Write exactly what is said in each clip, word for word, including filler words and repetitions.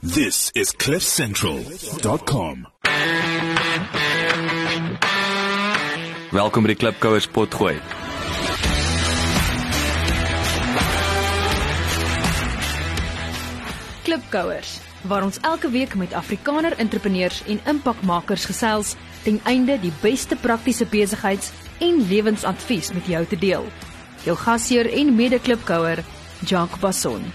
This is cliff central dot com. Welkom by die Klipkouers potgooi. Klipkouers, waar ons elke week met Afrikaner entrepreneurs en impakmakers gesels, ten einde die beste praktiese besigheids- en lewensadvies met jou te deel. Jou gasheer en mede-klipkouer, Jacques Basson.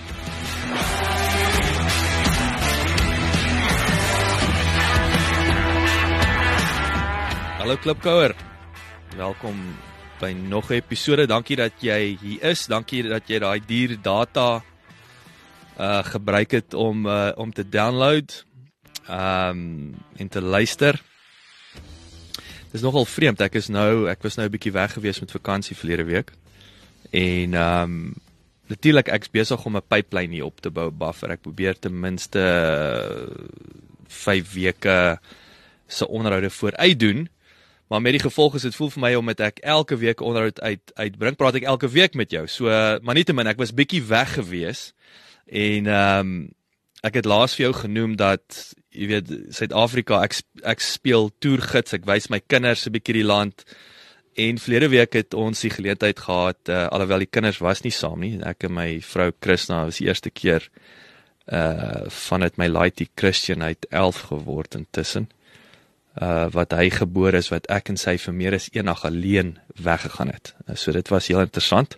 Hallo Klipkouer, welkom by nog 'n episode. Dankie dat jy hier is, dankie dat jy daai dier data uh, gebruik het om, uh, om te download um, en te luister. Dit is nogal vreemd, ek, is nou, ek was nou 'n bietjie weg gewees met vakansie verlede week. En um, natuurlijk ek is besig om 'n pipeline hier op te bou, buffer. Ek probeer ten minste uh, vyf weke se onderhoude vooruit doen. Maar met die gevolg is, het voel vir my, omdat ek elke week onderhoud uit, uitbring, praat ek elke week met jou. So, maar nietemin, ek was bietjie weg gewees, en um, ek het laas vir jou genoem dat, jy weet, Suid-Afrika, ek, ek speel toergids, ek wys my kinders 'n bietjie die land, en verlede week het ons die geleentheid gehad, uh, alhoewel die kinders was nie saam nie, ek en my vrou Chrisna, was die eerste keer, uh, vanuit my laity Christian uit elf geword intussen, Uh, wat hy gebore is, wat ek en sy vir meer as een nag alleen weggegaan het. Uh, so dit was heel interessant.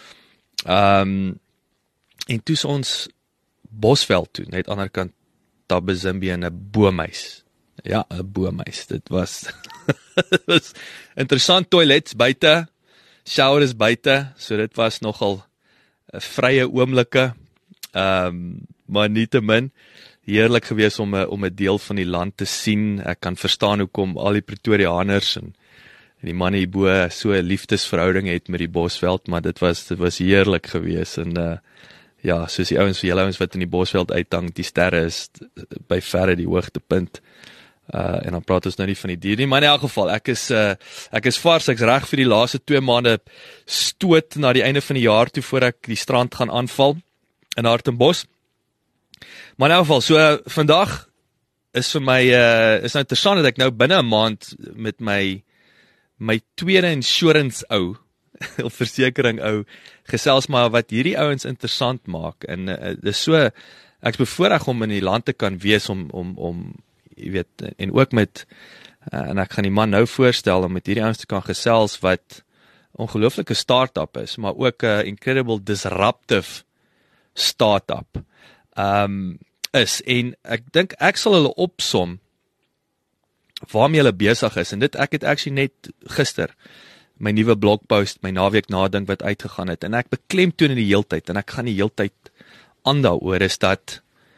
Um, en toe is ons Bosveld toe, net aan die ander kant Tabazimbi en 'n boomhuis. Ja, 'n boomhuis. Dit was, dit was interessant, toilets buite, showers buite, so dit was nogal uh, vrye oomblikke, um, maar nietemin, heerlik gewees om 'n om 'n deel van die land te sien. Ek kan verstaan hoekom al die Pretoriaaners en, en die manne hierbo so 'n liefdesverhouding het met die Bosveld, maar dit was dit was heerlik gewees en uh, ja, soos die ouens vir julle ouens wat in die Bosveld uithang, die sterre is by verre die hoogtepunt. Uh, en dan praat ons nou nie van die dier nie, maar in elk geval, ek is uh, ek is vars, ek's reg vir die laaste twee maande stoot na die einde van die jaar toe voor ek die strand gaan aanval in Hartenbos. Maar in elk geval, so uh, vandag is vir my, uh, is nou interessant dat ek nou binne 'n maand met my, my tweede insurance ou, of versekering ou, gesels maar wat hierdie ouens interessant maak, en uh, dis so, ek is bevoorreg om in die land te kan wees, om, om, om jy weet, en ook met, uh, en ek gaan die man nou voorstel, om met hierdie ouens te kan gesels, wat ongelooflike start-up is, maar ook 'n uh, incredible disruptive start-up, Um, is, en ek dink ek sal hulle opsom waarmee hulle besig is, en dit, ek het actually net gister my nuwe blogpost, my naweek nadink wat uitgegaan het, en ek beklemtoon in die heeltyd, en ek gaan die heeltyd aan daaroor, is dat,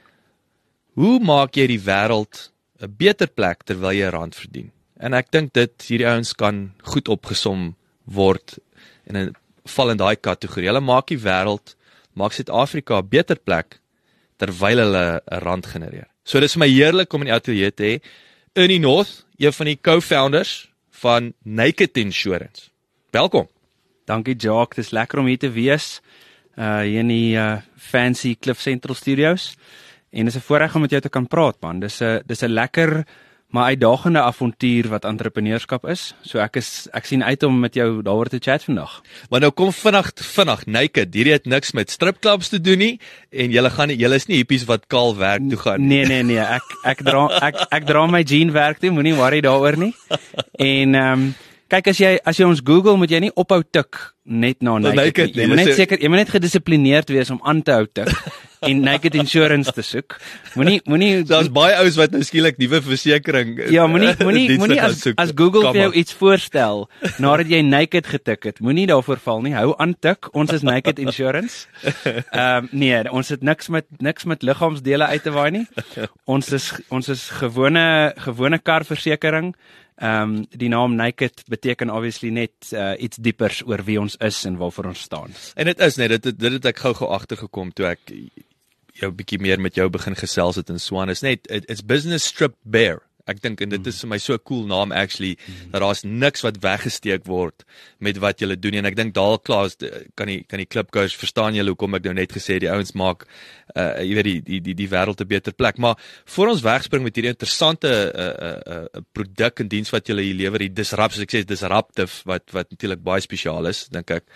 hoe maak jy die wêreld 'n beter plek, terwyl jy rand verdien, en ek dink dit, hierdie ouens kan goed opgesom word, en in, val in daai kategorie, hulle maak die wêreld, maak Suid-Afrika 'n beter plek, terwyl hulle 'n rand genereer. So dit is my heerlik om in die atelier te hê, Ernie North, een van die co-founders van Naked Insurance. Welkom. Dankie Jacques, dit is lekker om hier te wees, uh, hier in die uh, fancy Cliff Central Studios, en dit is 'n voorreg om met jou te kan praat, man. Dis 'n dis 'n lekker, maar uitdagende avontuur wat entrepreneurskap is, so ek is ek sien uit om met jou daaroor te chat vandag. Maar nou kom vinnig vinnig Naked, hierdie het niks met stripclubs te doen nie, en julle gaan julle is nie hippies wat kaal werk toe gaan. Nee nee nee, ek ek dra ek ek dra my jean werk toe, moenie worry daaroor nie. En ehm um, kyk, as jy as jy ons Google, moet jy nie ophou tik net na Naked, naked nie. Jy moet net seker, jy moet net gedissiplineerd wees om aan te hou tik en Naked Insurance te soek. Moenie moenie Daar's baie ouens wat nou skielik nuwe versekering. Ja, moenie moenie moenie as as Google vir jou iets voorstel nadat jy Naked getik het. Moenie daarvoor val nie. Hou aan tik. Ons is Naked Insurance. Ehm um, nee, ons het niks met niks met liggaamsdele uit te waai nie. Ons is ons is gewone gewone karversekering. Ehm um, die naam Naked beteken obviously net uh, iets diepers oor wie ons is en waarvoor ons staan. En dit is net, dit, dit het ek gou-gou agtergekom toe ek jou bietjie meer met jou begin gesels het in Swan, is net, it, it's business stripped bare. Ek dink en dit is vir my so 'n cool naam actually mm. dat daar's niks wat weggesteek word met wat julle doen nie. En ek dink daar klaar kan die kan die klipgoers verstaan julle hoekom ek nou net gesê die ouens maak uh jy weet die die die, die wêreld 'n beter plek. Maar voor ons wegspring met hierdie interessante uh uh, uh produk en diens wat julle hier lewer, die disrupt soos ek sê disruptive wat wat natuurlik baie spesiaal is, dink ek.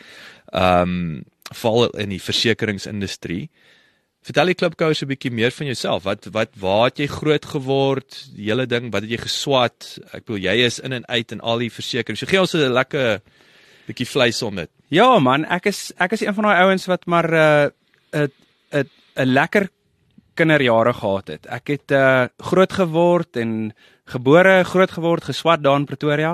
Um val in die versekeringsindustrie. Vertel die klipgoers 'n bietjie meer van jouself. Wat wat waar het jy groot geword? Die hele ding, wat het jy geswat? Ek bedoel jy is in en uit in al die versekerings. So gee ons 'n lekker bietjie vleis om dit. Ja man, ek is ek is een van daai ouens wat maar 'n uh, 'n 'n 'n lekker kinderjare gehad het. Ek het uh, groot geword en gebore, groot geword, geswat daar in Pretoria.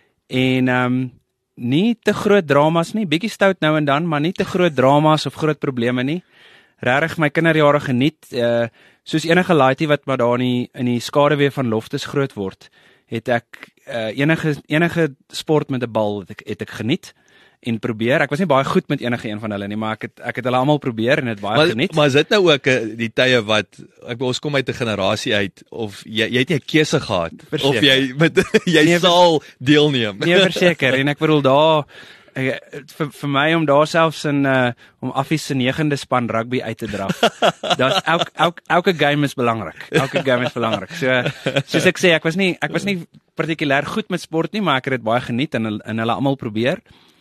En ehm um, nie te groot dramas nie, bietjie stout nou en dan, maar nie te groot dramas of groot probleme nie. Regtig my kinderjare geniet, uh, soos enige laaitie wat maar daar in die, in die skaduwee van Loftus groot word, het ek uh, enige enige sport met 'n bal het ek, het ek geniet en probeer. Ek was nie baie goed met enige een van hulle nie, maar ek het ek het hulle almal probeer en het baie maar, geniet. Maar is dit nou ook uh, die tye wat ek ons kom uit 'n generasie uit of jy jy het nie 'n keuse gehad verseker. Of jy met jy nee, sal deelneem. Nee, verseker en ek bedoel daar Ek, vir, vir my om daar selfs in uh, om Affies se negende span rugby uit te draf. Daar's elke elke elke game is belangrik. Elke game is belangrik. So soos ek sê, ek was nie ek was nie partikulêr goed met sport nie, maar ek het dit baie geniet en en hulle almal probeer.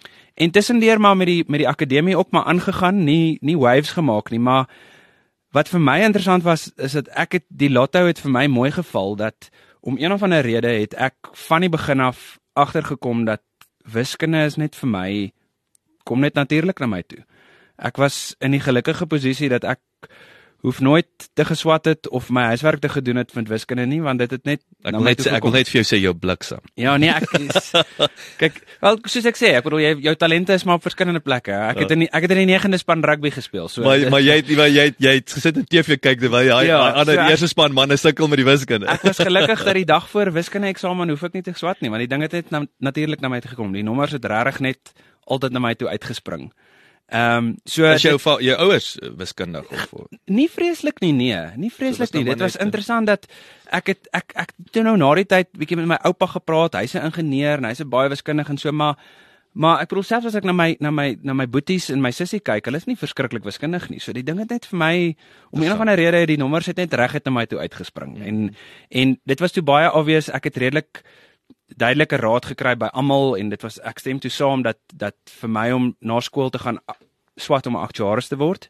En tussendeur maar met die met die akademie ook maar aangegaan, nie nie waves gemaak nie, maar wat vir my interessant was is dat ek het die lotto het vir my mooi geval dat om een of ander rede het ek van die begin af agtergekom dat wiskunde is net vir my, kom net natuurlik na my toe. Ek was in die gelukkige posisie dat ek hoef nooit te geswat het of my huiswerk te gedoen het met wiskunde nie, want dit het net Ek wil net, sê, ek wil net vir jou sê jou bliksem. Ja, nee, ek is, kyk, wel, soos ek sê, ek bedoel, jy, jou talente is maar op verskillende plekke. Ek het in die, ek het in die negende span rugby gespeel. So, maar maar jy, maar jy, jy het gesit en T V kyk, terwyl jy ja, aan die so eerste span manne sukkel met die wiskunde. Ek was gelukkig dat die dag voor wiskunde eksamen hoef ek nie te swat nie, want die ding het net na, natuurlik na my toe gekom. Die nommers het regtig net altyd na my toe uitgespring. Ehm um, so as jou dit, jou ouers wiskundig of nie vreeslik nie nee, nie vreeslik nie. Dit was interessant dat ek het ek ek toe nou na die tyd bietjie met my oupa gepraat. Hy's 'n ingenieur en hy's 'n baie wiskundig en so maar maar ek bedoel selfs as ek na my na my na my boeties en my sussie kyk, hulle is nie verskriklik wiskundig nie. So die ding het net vir my om een of ander rede die nommers het net reg het na my toe uitgespring. Hmm. En en dit was toe baie obvious. Ek het redelik duidelike raad gekry by almal en dit was ek stem toe saam dat dat vir my om na skool te gaan swat om 'n aktuaris te word.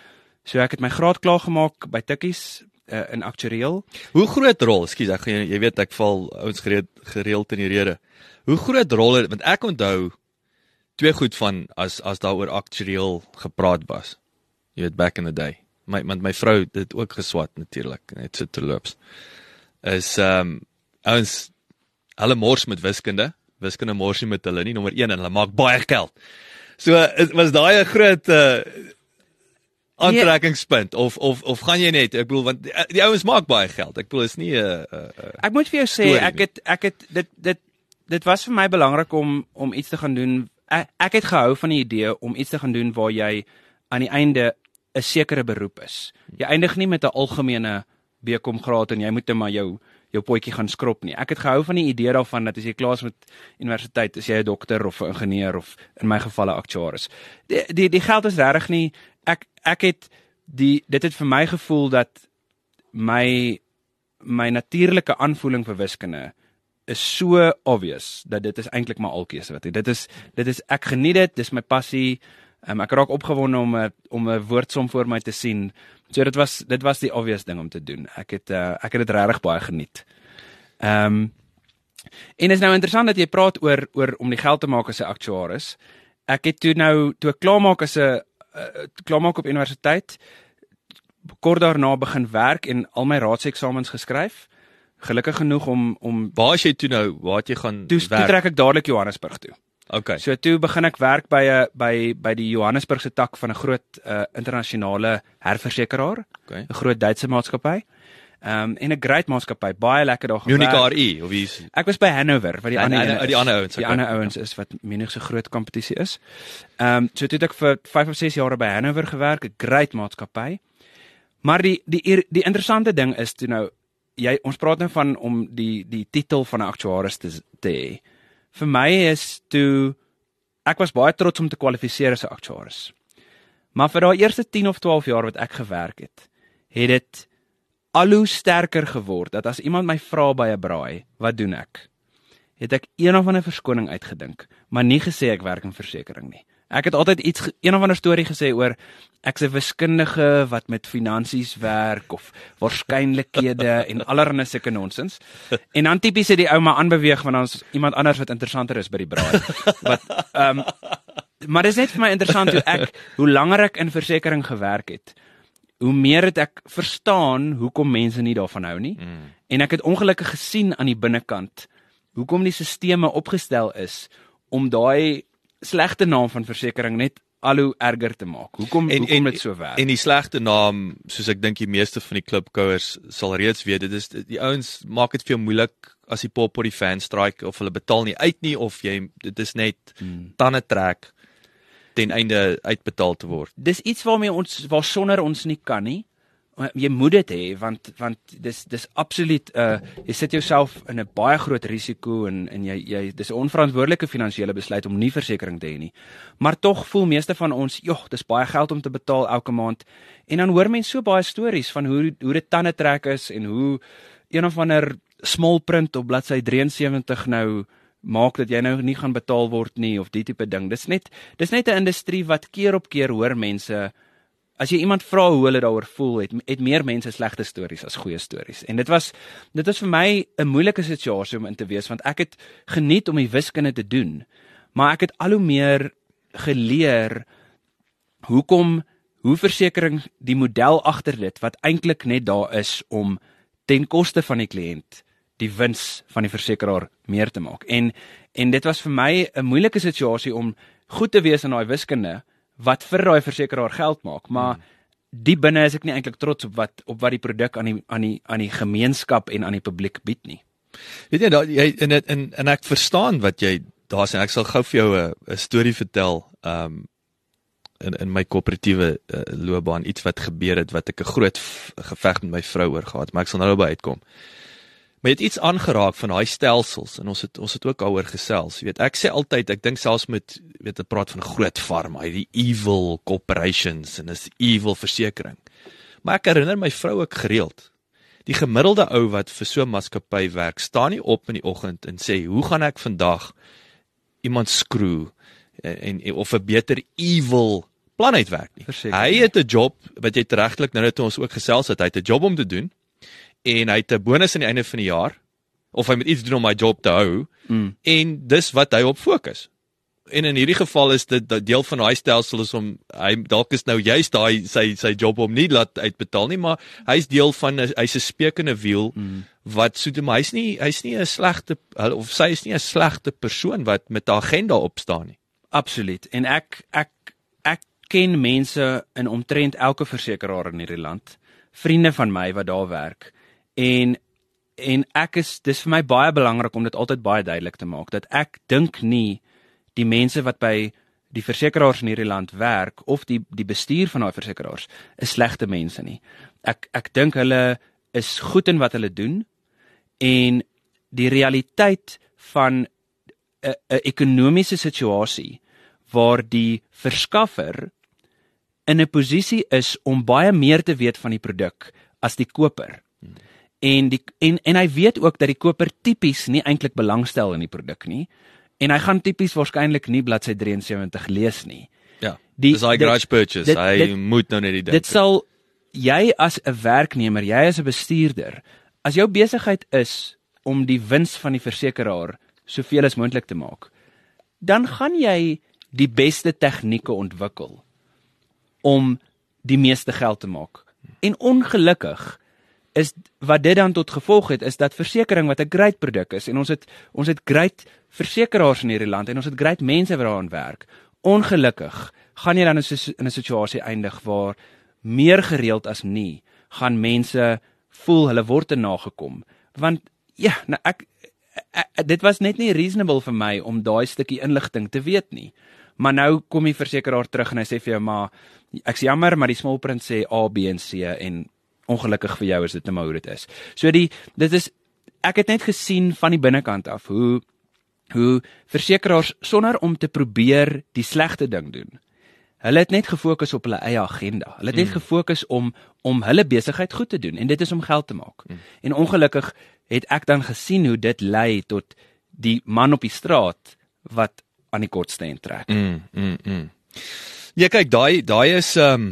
So ek het my graad klaar gemaak by Tikkies uh, in aktuariël. Hoe groot rol, ekskuus, ek jy, jy weet ek val ouens gereeld gereeld in die rede. Hoe groot rol het want ek onthou twee goed van as as daar oor aktuariël gepraat was. Jy weet back in the day. My want my vrou het dit ook geswat natuurlik, net so terloops. Is ehm um, ouens hulle mors met wiskunde, wiskunde mors nie met hulle nie, nommer een en hulle maak baie geld. So was daai 'n groot uh, aantrekkingspunt yeah. of of of gaan jy net, ek bedoel want die, die ouens maak baie geld. Ek bedoel is nie 'n uh, uh, Ek moet vir jou sê ek het ek het dit dit dit was vir my belangrik om om iets te gaan doen. Ek, ek het gehou van die idee om iets te gaan doen waar jy aan die einde 'n sekere beroep is. Jy eindig nie met 'n algemene B Com graad en jy moet net maar jou jou potjie gaan skrop nie. Ek het gehou van die idee daarvan dat as jy klaar is met universiteit, is jy 'n dokter of 'n ingenieur of in my geval 'n aktuaris. Die die die geld is regtig nie ek ek het die dit het vir my gevoel dat my my natuurlike aanvoeling vir wiskunde is so obvious dat dit is eintlik maar alkeuse wat dit is dit is ek geniet dit, dis my passie. Um, ek raak opgewonde om 'n om 'n woordsom voor my te sien. So dit was dit was die obvious ding om te doen. Ek het uh, ek het dit regtig baie geniet. Ehm um, en is nou interessant dat jy praat oor oor om die geld te maak as 'n aktuaris. Ek het toe nou toe ek klaar maak as 'n uh, klaar maak op universiteit, kort daarna begin werk en al my raadseksamens geskryf. Gelukkig genoeg om om waar is jy toe nou? Waar het jy gaan toe, werk? Toe trek ek dadelik Johannesburg toe. Okay. So toe begin ek werk by 'n by by die Johannesburgse tak van 'n groot uh, internasionale herversekeraar, 'n okay. groot Duitse maatskappy. Ehm um, en 'n great maatskappy, baie lekker daar gewerk. Munich R E of wie's? Ek was by Hanover, wat die ander een is. Die ander ouens. Die ander ouens is wat Munich se groot kompetisie is. Ehm um, so toe het ek vir vyf of ses jare by Hanover gewerk, 'n great maatskappy. Maar die die die interessante ding is toe nou jy ons praat nou van om die die titel van 'n aktuaris te te hê. Vir my is toe ek was baie trots om te kwalifiseer as 'n aktuaris. Maar vir daai eerste tien of twaalf jaar wat ek gewerk het, het dit al hoe sterker geword dat as iemand my vra by 'n braai, wat doen ek? Het ek een of ander verskoning uitgedink, maar nie gesê ek werk in versekering nie. Ek het altyd iets, een of ander storie gesê oor ek's 'n wiskundige wat met finansies werk of waarskynlikhede en allerlei sulke nonsens. En dan tipies het die ou maar aanbeweeg want ons iemand anders wat interessanter is by die braai. Wat ehm um, maar dit is net vir my interessant hoe ek hoe langer ek in versekering gewerk het, hoe meer het ek verstaan hoekom mense nie daarvan hou nie. Mm. En ek het ongelukkig gesien aan die binnekant hoekom die sisteme opgestel is om daai slegte naam van versekering net al hoe erger te maak. Hoekom en, hoekom dit so werk? En die slegte naam, soos ek dink die meeste van die klipkouers sal reeds weet, dit is die ouens maak dit veel moeilik as die pop op die fan strike of hulle betaal nie uit nie of jy dit is net hmm. tande trek ten einde uitbetaal te word. Dis iets waarmee ons waar sonder ons nie kan nie. Jy moet dit hê want want dis dis absoluut uh jy sit jouself in 'n baie groot risiko en en jy jy dis 'n onverantwoordelike finansiële besluit om nie versekering te hê nie. Maar tog voel meeste van ons, "Jogg, dis baie geld om te betaal elke maand." En dan hoor mense so baie stories van hoe hoe dit tande trek is en hoe een of ander small print op bladsy sewenty three nou maak dat jy nou nie gaan betaal word nie of die tipe ding. Dis net dis net 'n industrie wat keer op keer hoor mense. As jy iemand vra hoe hulle daaroor voel, het, het meer mense slegte stories as goeie stories. En dit was dit was vir my 'n moeilike situasie om in te wees, want ek het geniet om die wiskunde te doen, maar ek het al hoe meer geleer hoekom hoe versekering die model agter dit wat eintlik net daar is om ten koste van die kliënt die wins van die versekeraar meer te maak. En en dit was vir my 'n moeilike situasie om goed te wees in daai wiskunde wat vir daai versekeraar geld maak, maar hmm. die binne is ek nie eintlik trots op wat op wat die produk aan die aan die aan die gemeenskap en aan die publiek bied nie. Weet jy, daar, jy en, en en ek verstaan wat jy daar sê. Ek sal gou vir jou 'n 'n storie vertel um in in my koöperatiewe uh, loopbaan, iets wat gebeur het wat ek 'n groot geveg met my vrou oor gehad, maar ek sal nou by uitkom. Maar jy het iets aangeraak van daai stelsels en ons het ons het ook daaroor gesels. Jy weet, ek sê altyd, ek dink selfs met weet ek praat van groot farma, die evil corporations en dis evil versekering. Maar ek herinner my vrou ook gereeld. Die gemiddelde ou wat vir so 'n maatskappy werk, staan nie op in die oggend en sê, "Hoe gaan ek vandag iemand skroe en, en of 'n beter evil plan uitwerk nie." Verseker, hy het 'n job wat jy regtelik nou net ons ook gesels het, hy het 'n job om te doen. En hy het 'n bonus aan die einde van die jaar, of hy moet iets doen om my job te hou, mm. en dis wat hy op fokus. En in hierdie geval is dit deel van daai stelsel is om, hy dalk is nou juist daai sy sy job om nie laat uitbetaal nie, maar hy's deel van, hy's 'n spekende wiel, mm. wat so, maar hy's nie, hy's nie 'n slegte, of sy is nie 'n slegte persoon wat met 'n agenda opstaan nie. Absoluut, en ek, ek, ek ken mense in omtrent elke versekeraar in hierdie land, vriende van my wat daar werk, En en ek is dis vir my baie belangrik om dit altyd baie duidelik te maak dat ek dink nie die mense wat by die versekeraars in hierdie land werk of die die bestuur van daai versekeraars is slegte mense nie. Ek ek dink hulle is goed in wat hulle doen en die realiteit van 'n 'n ekonomiese situasie waar die verskaffer in 'n posisie is om baie meer te weet van die produk as die koper. Hmm. En, die, en, en hy weet ook dat die koper tipies nie eintlik belangstel in die produk nie, en hy gaan tipies waarskynlik nie bladsy seventy three lees nie. Ja, die, dis hy garage purchase, dit, hy dit, moet nou net die ding. Dit sal, jy as 'n werknemer, jy as 'n bestuurder, as jou besigheid is om die wins van die versekeraar soveel as moontlik te maak, dan gaan jy die beste tegnieke ontwikkel om die meeste geld te maak. En ongelukkig is wat dit dan tot gevolg het, is dat versekering wat 'n great produk is, en ons het ons het great versekeraars in hierdie land, en ons het great mense wat daaraan werk, ongelukkig gaan jy dan in 'n situasie eindig waar meer gereeld as nie, gaan mense voel hulle word te nagekom, want ja, nou ek, ek dit was net nie reasonable vir my om daai stukkie inligting te weet nie, maar nou kom die versekeraar terug en hy sê vir jou, maar ek sê jammer, maar die small print sê A, B en C, en ongelukkig vir jou is dit net maar hoe dit is. So die dit is ek het net gesien van die binnekant af hoe hoe versekeraars sonder om te probeer die slegte ding doen. Hulle het net gefokus op hulle eie agenda. Hulle het net mm. gefokus om om hulle besigheid goed te doen en dit is om geld te maak. Mm. En ongelukkig het ek dan gesien hoe dit lei tot die man op die straat wat aan die kortste end trek. Mm, mm, mm. Ja, kyk, daai daai is um,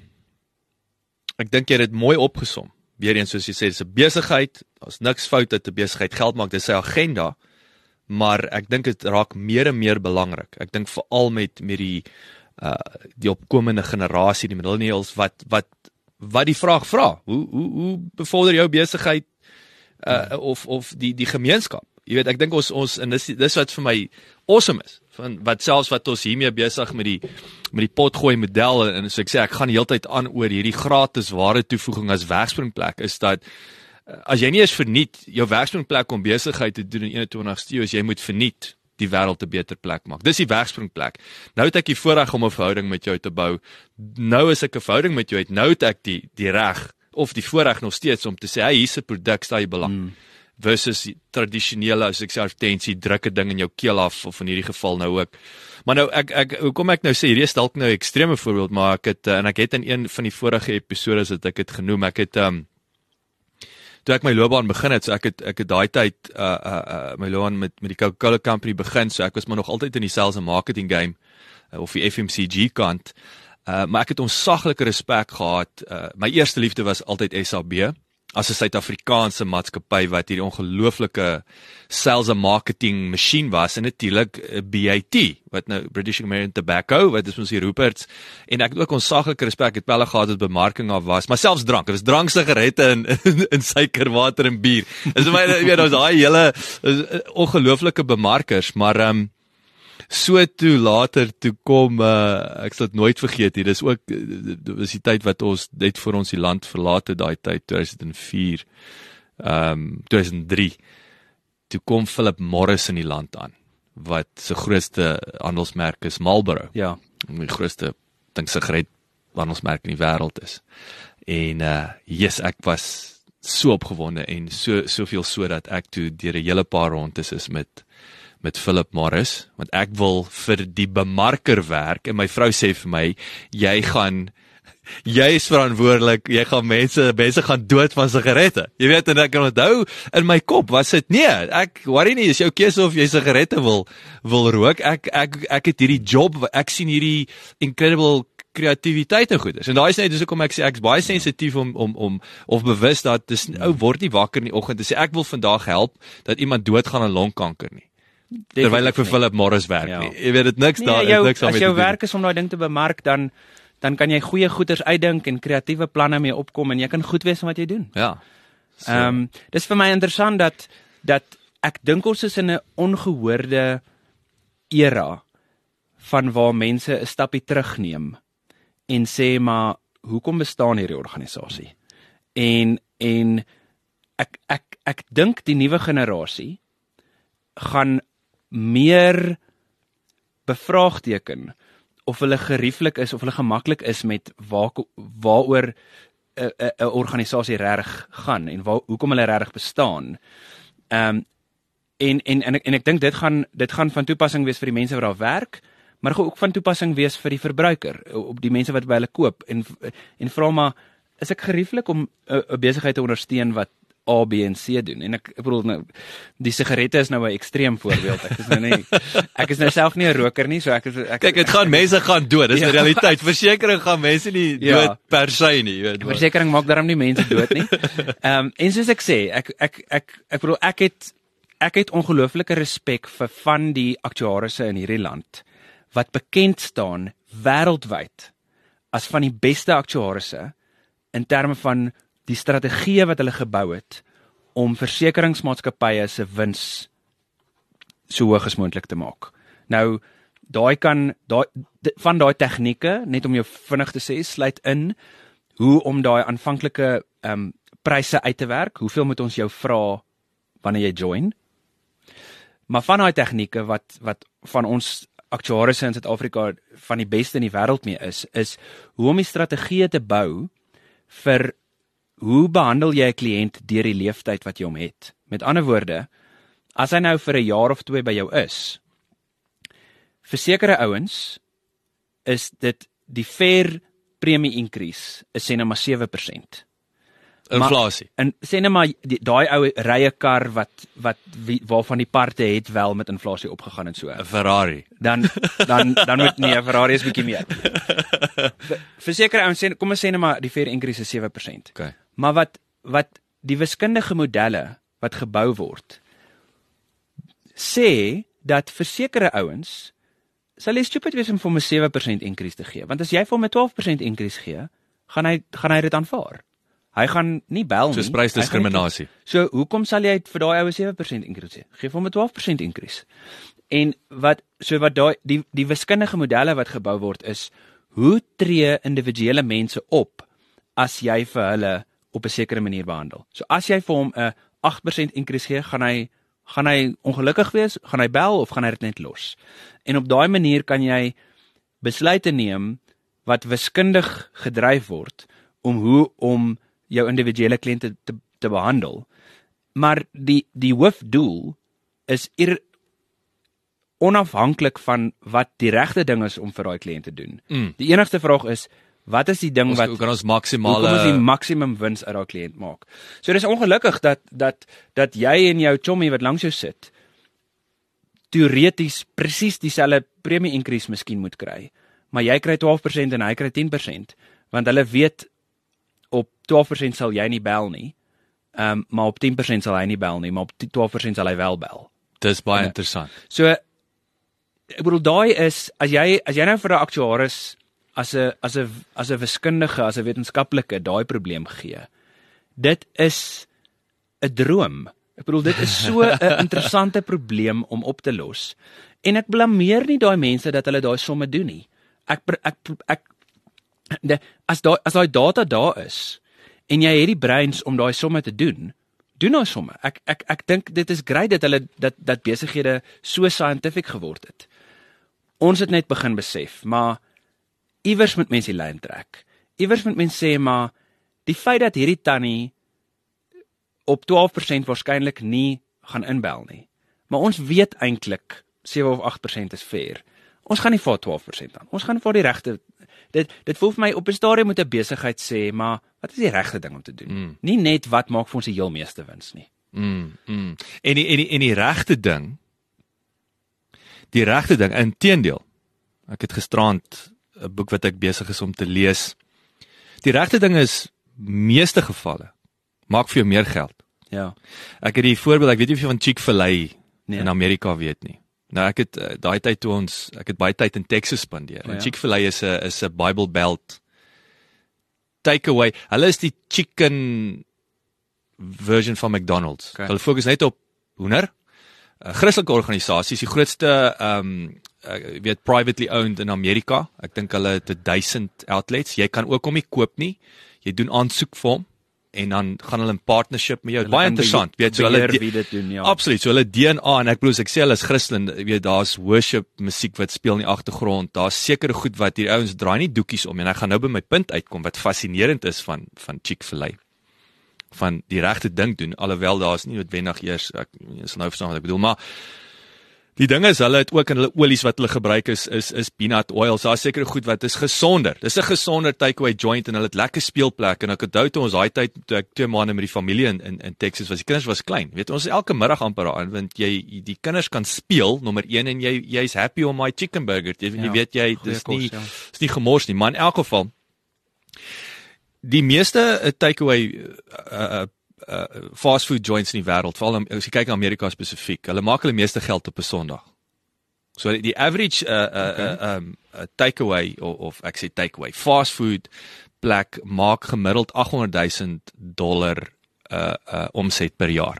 ek dink jy het dit mooi opgesom. Weereens soos jy sê, dis 'n besigheid, daar's niks fout dat 'n besigheid geld maak, dis sy agenda. Maar ek dink dit raak meer en meer belangrik. Ek dink veral met met die uh die opkomende generasie, die millennials wat wat wat die vraag vra. Hoe hoe hoe bevorder jou besigheid uh ja. of of die die gemeenskap? Jy weet, ek dink ons ons en dis dis wat vir my awesome is. Van wat selfs wat ons hiermee besig met die met die potgooi model en so ek sê ek gaan die hele tyd aan oor hierdie gratis ware toevoeging as wegspringplek is dat as jy nie eens verniet jou wegspringplek om besigheid te doen in eenentwintigste eeu, as jy moet verniet die wêreld 'n beter plek maak. Dis die wegspringplek. Nou het ek die voorreg om 'n verhouding met jou te bou. Nou as ek 'n verhouding met jou het, nou het ek die die reg of die voorreg nog steeds om te sê, hey, hier's 'n produk stel jy belang. Mm. Versus die tradisionele, as ek sê, advertensie, drukke ding in jou keel af, of in hierdie geval nou ook. Maar nou, ek, ek, hoe kom ek nou sê, hierdie is dalk nou 'n ekstreme voorbeeld, maar ek het, en ek het in een van die vorige episodes dat ek het genoem, ek het, um, toe ek my loopbaan begin het, so ek het, ek het daai tyd, uh, uh, uh, my loopbaan met, met die Coca-Cola Company begin, so ek was maar nog altyd in die sales en marketing game, uh, of die F M C G kant, uh, maar ek het ontsaglike respek gehad, uh, my eerste liefde was altyd S A B, as 'n Suid-Afrikaanse maatskappy wat hierdie ongelooflike sales and marketing masjien was, en natuurlik B A T, wat nou British American Tobacco, wat is ons hier Rupert's, en ek het ook onsaglike respek, het wel gehad dat bemarking af was, maar selfs drank, het was drank, sigarette en, en, en suiker, water en bier. Dis vir my, jy weet, ons daai hele ongelooflike bemarkers, maar um, so toe later toe kom, uh, ek sal dit nooit vergeet hier, dis ook, dis die tyd wat ons, net voor ons die land verlaat het, daai tyd, tweeduisend vier, um, tweeduisend drie, toe kom Philip Morris in die land aan, wat sy grootste handelsmerk is Marlboro, ja. die grootste, dink sigaret handelsmerk in die wêreld is, en uh, yes, ek was so opgewonde, en so, soveel so dat ek toe deur 'n hele paar rondes is met met Philip Morris, want ek wil vir die bemarker werk, en my vrou sê vir my, jy gaan, jy is verantwoordelik, jy gaan mense, mense gaan dood van sigarette, jy weet, en ek kan onthou, in my kop was dit, nee, ek, worry nie, is jou keuse of jy sigarette wil, wil rook, ek, ek, ek het hierdie job, ek sien hierdie incredible kreatiwiteit en goeders, en daar is net, dus hoekom ek sê, ek is baie sensitief om, om, om of bewus dat, dis, ou, word nie wakker in die oggend, te sê, ek wil vandag help, dat iemand doodgaan aan longkanker nie, terwyl ek vir Philip Morris werk ja. nie. Jy weet dit niks nee, daar jou, niks as jou werk is om daai ding te bemark, dan dan kan jy goeie goeders uitdink en kreatiewe planne mee opkom en jy kan goed wees in wat jy doen. Ja. So. Um, dis vir my interessant dat dat ek dink ons is in 'n ongehoorde era van waar mense 'n stappie terugneem en sê maar hoekom bestaan hierdie organisasie? En en ek ek ek dink die nuwe generasie gaan meer bevraagteken of hulle gerieflik is of hulle gemaklik is met waar waaroor 'n 'n organisasie reg gaan en waar hoekom hulle reg bestaan. Ehm um, en en en ek, en ek dink dit gaan dit gaan van toepassing wees vir die mense wat daar werk, maar gaan ook van toepassing wees vir die verbruiker, op die mense wat by hulle koop en en vra maar, is ek gerieflik om 'n besigheid te ondersteun wat A, B en C doen. En ek, ek bedoel nou, die sigarette is nou 'n ekstreem voorbeeld. Ek is nou nie ek is nou self nie 'n roker nie, so ek is ek kyk, dit gaan mense gaan dood. Dis 'n ja. realiteit. Versekering gaan mense nie dood ja. per se nie, jy weet. Versekering maak daarom nie mense dood nie. Ehm um, en soos ek sê, ek ek ek ek bedoel ek het ek het ongelooflike respek vir van die aktuarisse in hierdie land wat bekend staan wêreldwyd as van die beste aktuarisse in terme van die strategie wat hulle gebou het om versekeringsmaatskappye se wins so hoog as moontlik te maak. Nou, daai kan daai van daai tegnieke, net om jou vinnig te sê, sluit in hoe om daai aanvanklike ehm um, pryse uit te werk, hoeveel moet ons jou vra wanneer jy join? Maar van daai tegnieke wat wat van ons aktuarisse in Suid-Afrika van die beste in die wêreld mee is, is hoe om die strategieë te bou vir hoe behandel jy 'n kliënt deur die leeftyd wat jy hom het? Met ander woorde, as hy nou vir 'n jaar of twee by jou is, vir sekere ouens is dit die fair premie increase is sê nou maar sewe persent. Inflasie. En sê nou maar daai ou ry 'n kar wat wat wie, waarvan die parte het wel met inflasie opgegaan en so. 'n Ferrari. Dan dan dan moet nee, 'n Ferrari is bietjie meer. Vir, vir sekere ouens sê kom ons sê nou maar die fair increase is sewe persent. Okay. Maar wat wat die wiskundige modelle wat gebou word sê dat vir sekere ouens sal jy stupid wees om vir hom 'n sewe persent increase te gee, want as jy vir hom 'n twaalf persent increase gee, gaan hy gaan hy dit aanvaar. Hy gaan nie bel nie. Soos prysdiskriminasie. So hoekom sal jy vir daai ou 'n sewe persent increase gee? Geef hom 'n twaalf persent increase. En wat so wat daai die die wiskundige modelle wat gebou word is hoe tree individuele mense op as jy vir hulle op 'n sekere manier behandel. So as jy vir hom 'n agt persent increase gee, gaan hy gaan hy ongelukkig wees, gaan hy bel of gaan hy dit net los. En op daai manier kan jy besluite neem wat wiskundig gedryf word om hoe om jou individuele kliënte te, te behandel. Maar die die hoofdoel is ir, onafhanklik van wat die regte ding is om vir daai kliënt te doen. Mm. Die enigste vraag is wat is die ding ons, wat hoe kan ons maksimale hoe kan ons die maksimum wins uit daai kliënt maak? So dis ongelukkig dat dat dat jy en jou chommy wat langs jou sit teoreties presies dieselfde premie increase miskien moet kry, maar jy kry twaalf persent en hy kry tien persent, want hulle weet op twaalf persent sal jy nie bel nie, um, maar op tien persent sal hy nie bel nie, maar op twaalf persent sal hy wel bel. Dis baie en, interessant. So, ek bedoel, daai is, as jy, as jy nou vir 'n aktuaris, as 'n as 'n as 'n wiskundige, as 'n wetenskaplike daai probleem gee, dit is 'n droom. Ek bedoel, dit is so 'n interessante probleem om op te los. En ek blameer nie daai mense dat hulle daai somme doen nie. Ek ek ek de, as daai as daai data daar is en jy het die breins om daai somme te doen, doen daai somme. Ek ek ek dink dit is great dat hulle dat dat besighede so scientific geword het. Ons het net begin besef, maar iewers moet mense die lyn trek. Iewers moet mense sê, maar die feit dat hierdie tannie op twaalf persent waarskynlik nie gaan inbel nie. Maar ons weet eintlik sewe of agt persent is fair. Ons gaan nie vir twaalf persent aan. Ons gaan vir die regte dit dit voel vir my op 'n stadium moet 'n besigheid sê, maar wat is die regte ding om te doen? Mm. Nie net wat maak vir ons die heel meeste wins nie. Mm, mm. En die en die en die regte ding die regte ding inteendeel. Ek het gisterand 'n boek wat ek besig is om te lees. Die regte ding is meeste gevalle maak vir jou meer geld. Ja. Ek het die voorbeeld, ek weet nie of jy van Chick-fil-A nee. in Amerika weet nie. Nou ek het uh, daai tyd toe ons ek het baie tyd in Texas spandeer. Oh, ja. En Chick-fil-A is 'n is 'n Bible Belt takeaway. Hulle is die chicken version van McDonald's. Okay. Hulle fokus net op hoender. 'n Christelike organisasie, die grootste ehm um, ek weet privately owned in Amerika. Ek dink hulle het duisend outlets. Jy kan ook hom nie koop nie. Jy doen aansoek vir hom en dan gaan hulle in partnership met jou. Hulle baie interessant. Weet so hulle wie dit doen, ja. Absoluut. So hulle D N A en ek bedoel ek sê hulle is Christen, jy weet daar's worship musiek wat speel in die agtergrond. Daar's sekere goed wat hierdie ouens draai nie doekies om en ek gaan nou by my punt uitkom wat fascinerend is van van Chick-fil-A. Van die regte ding doen alhoewel daar's nie noodwendig eers ek is nou verstaan wat ek bedoel, maar die ding is, hulle het ook in hulle olies wat hulle gebruik is, is, is peanut oil, so daar is sekere goed wat is gesonder. Dis 'n gesonder takeaway joint en hulle het lekker speelplek en ek onthou toe ons daai tyd, toe ek twee maande met die familie in, in, in Texas was, die kinders was klein, weet ons elke middag amper aan, want jy, die kinders kan speel, nommer een, en jy, jy's happy om my chicken burger, jy, ja, jy weet jy, dis kos, nie, ja. Dis nie gemors nie, maar in elk geval, die meeste uh, takeaway, uh, uh, Uh, fast food joints in die wêreld, veral as jy kyk na Amerika spesifiek, hulle maak hulle meeste geld op 'n Sondag. So die, die average uh, uh, okay. uh, um, uh, takeaway of, of ek sê takeaway, fast food plek maak gemiddeld agthonderd duisend dollar uh, uh, omset per jaar.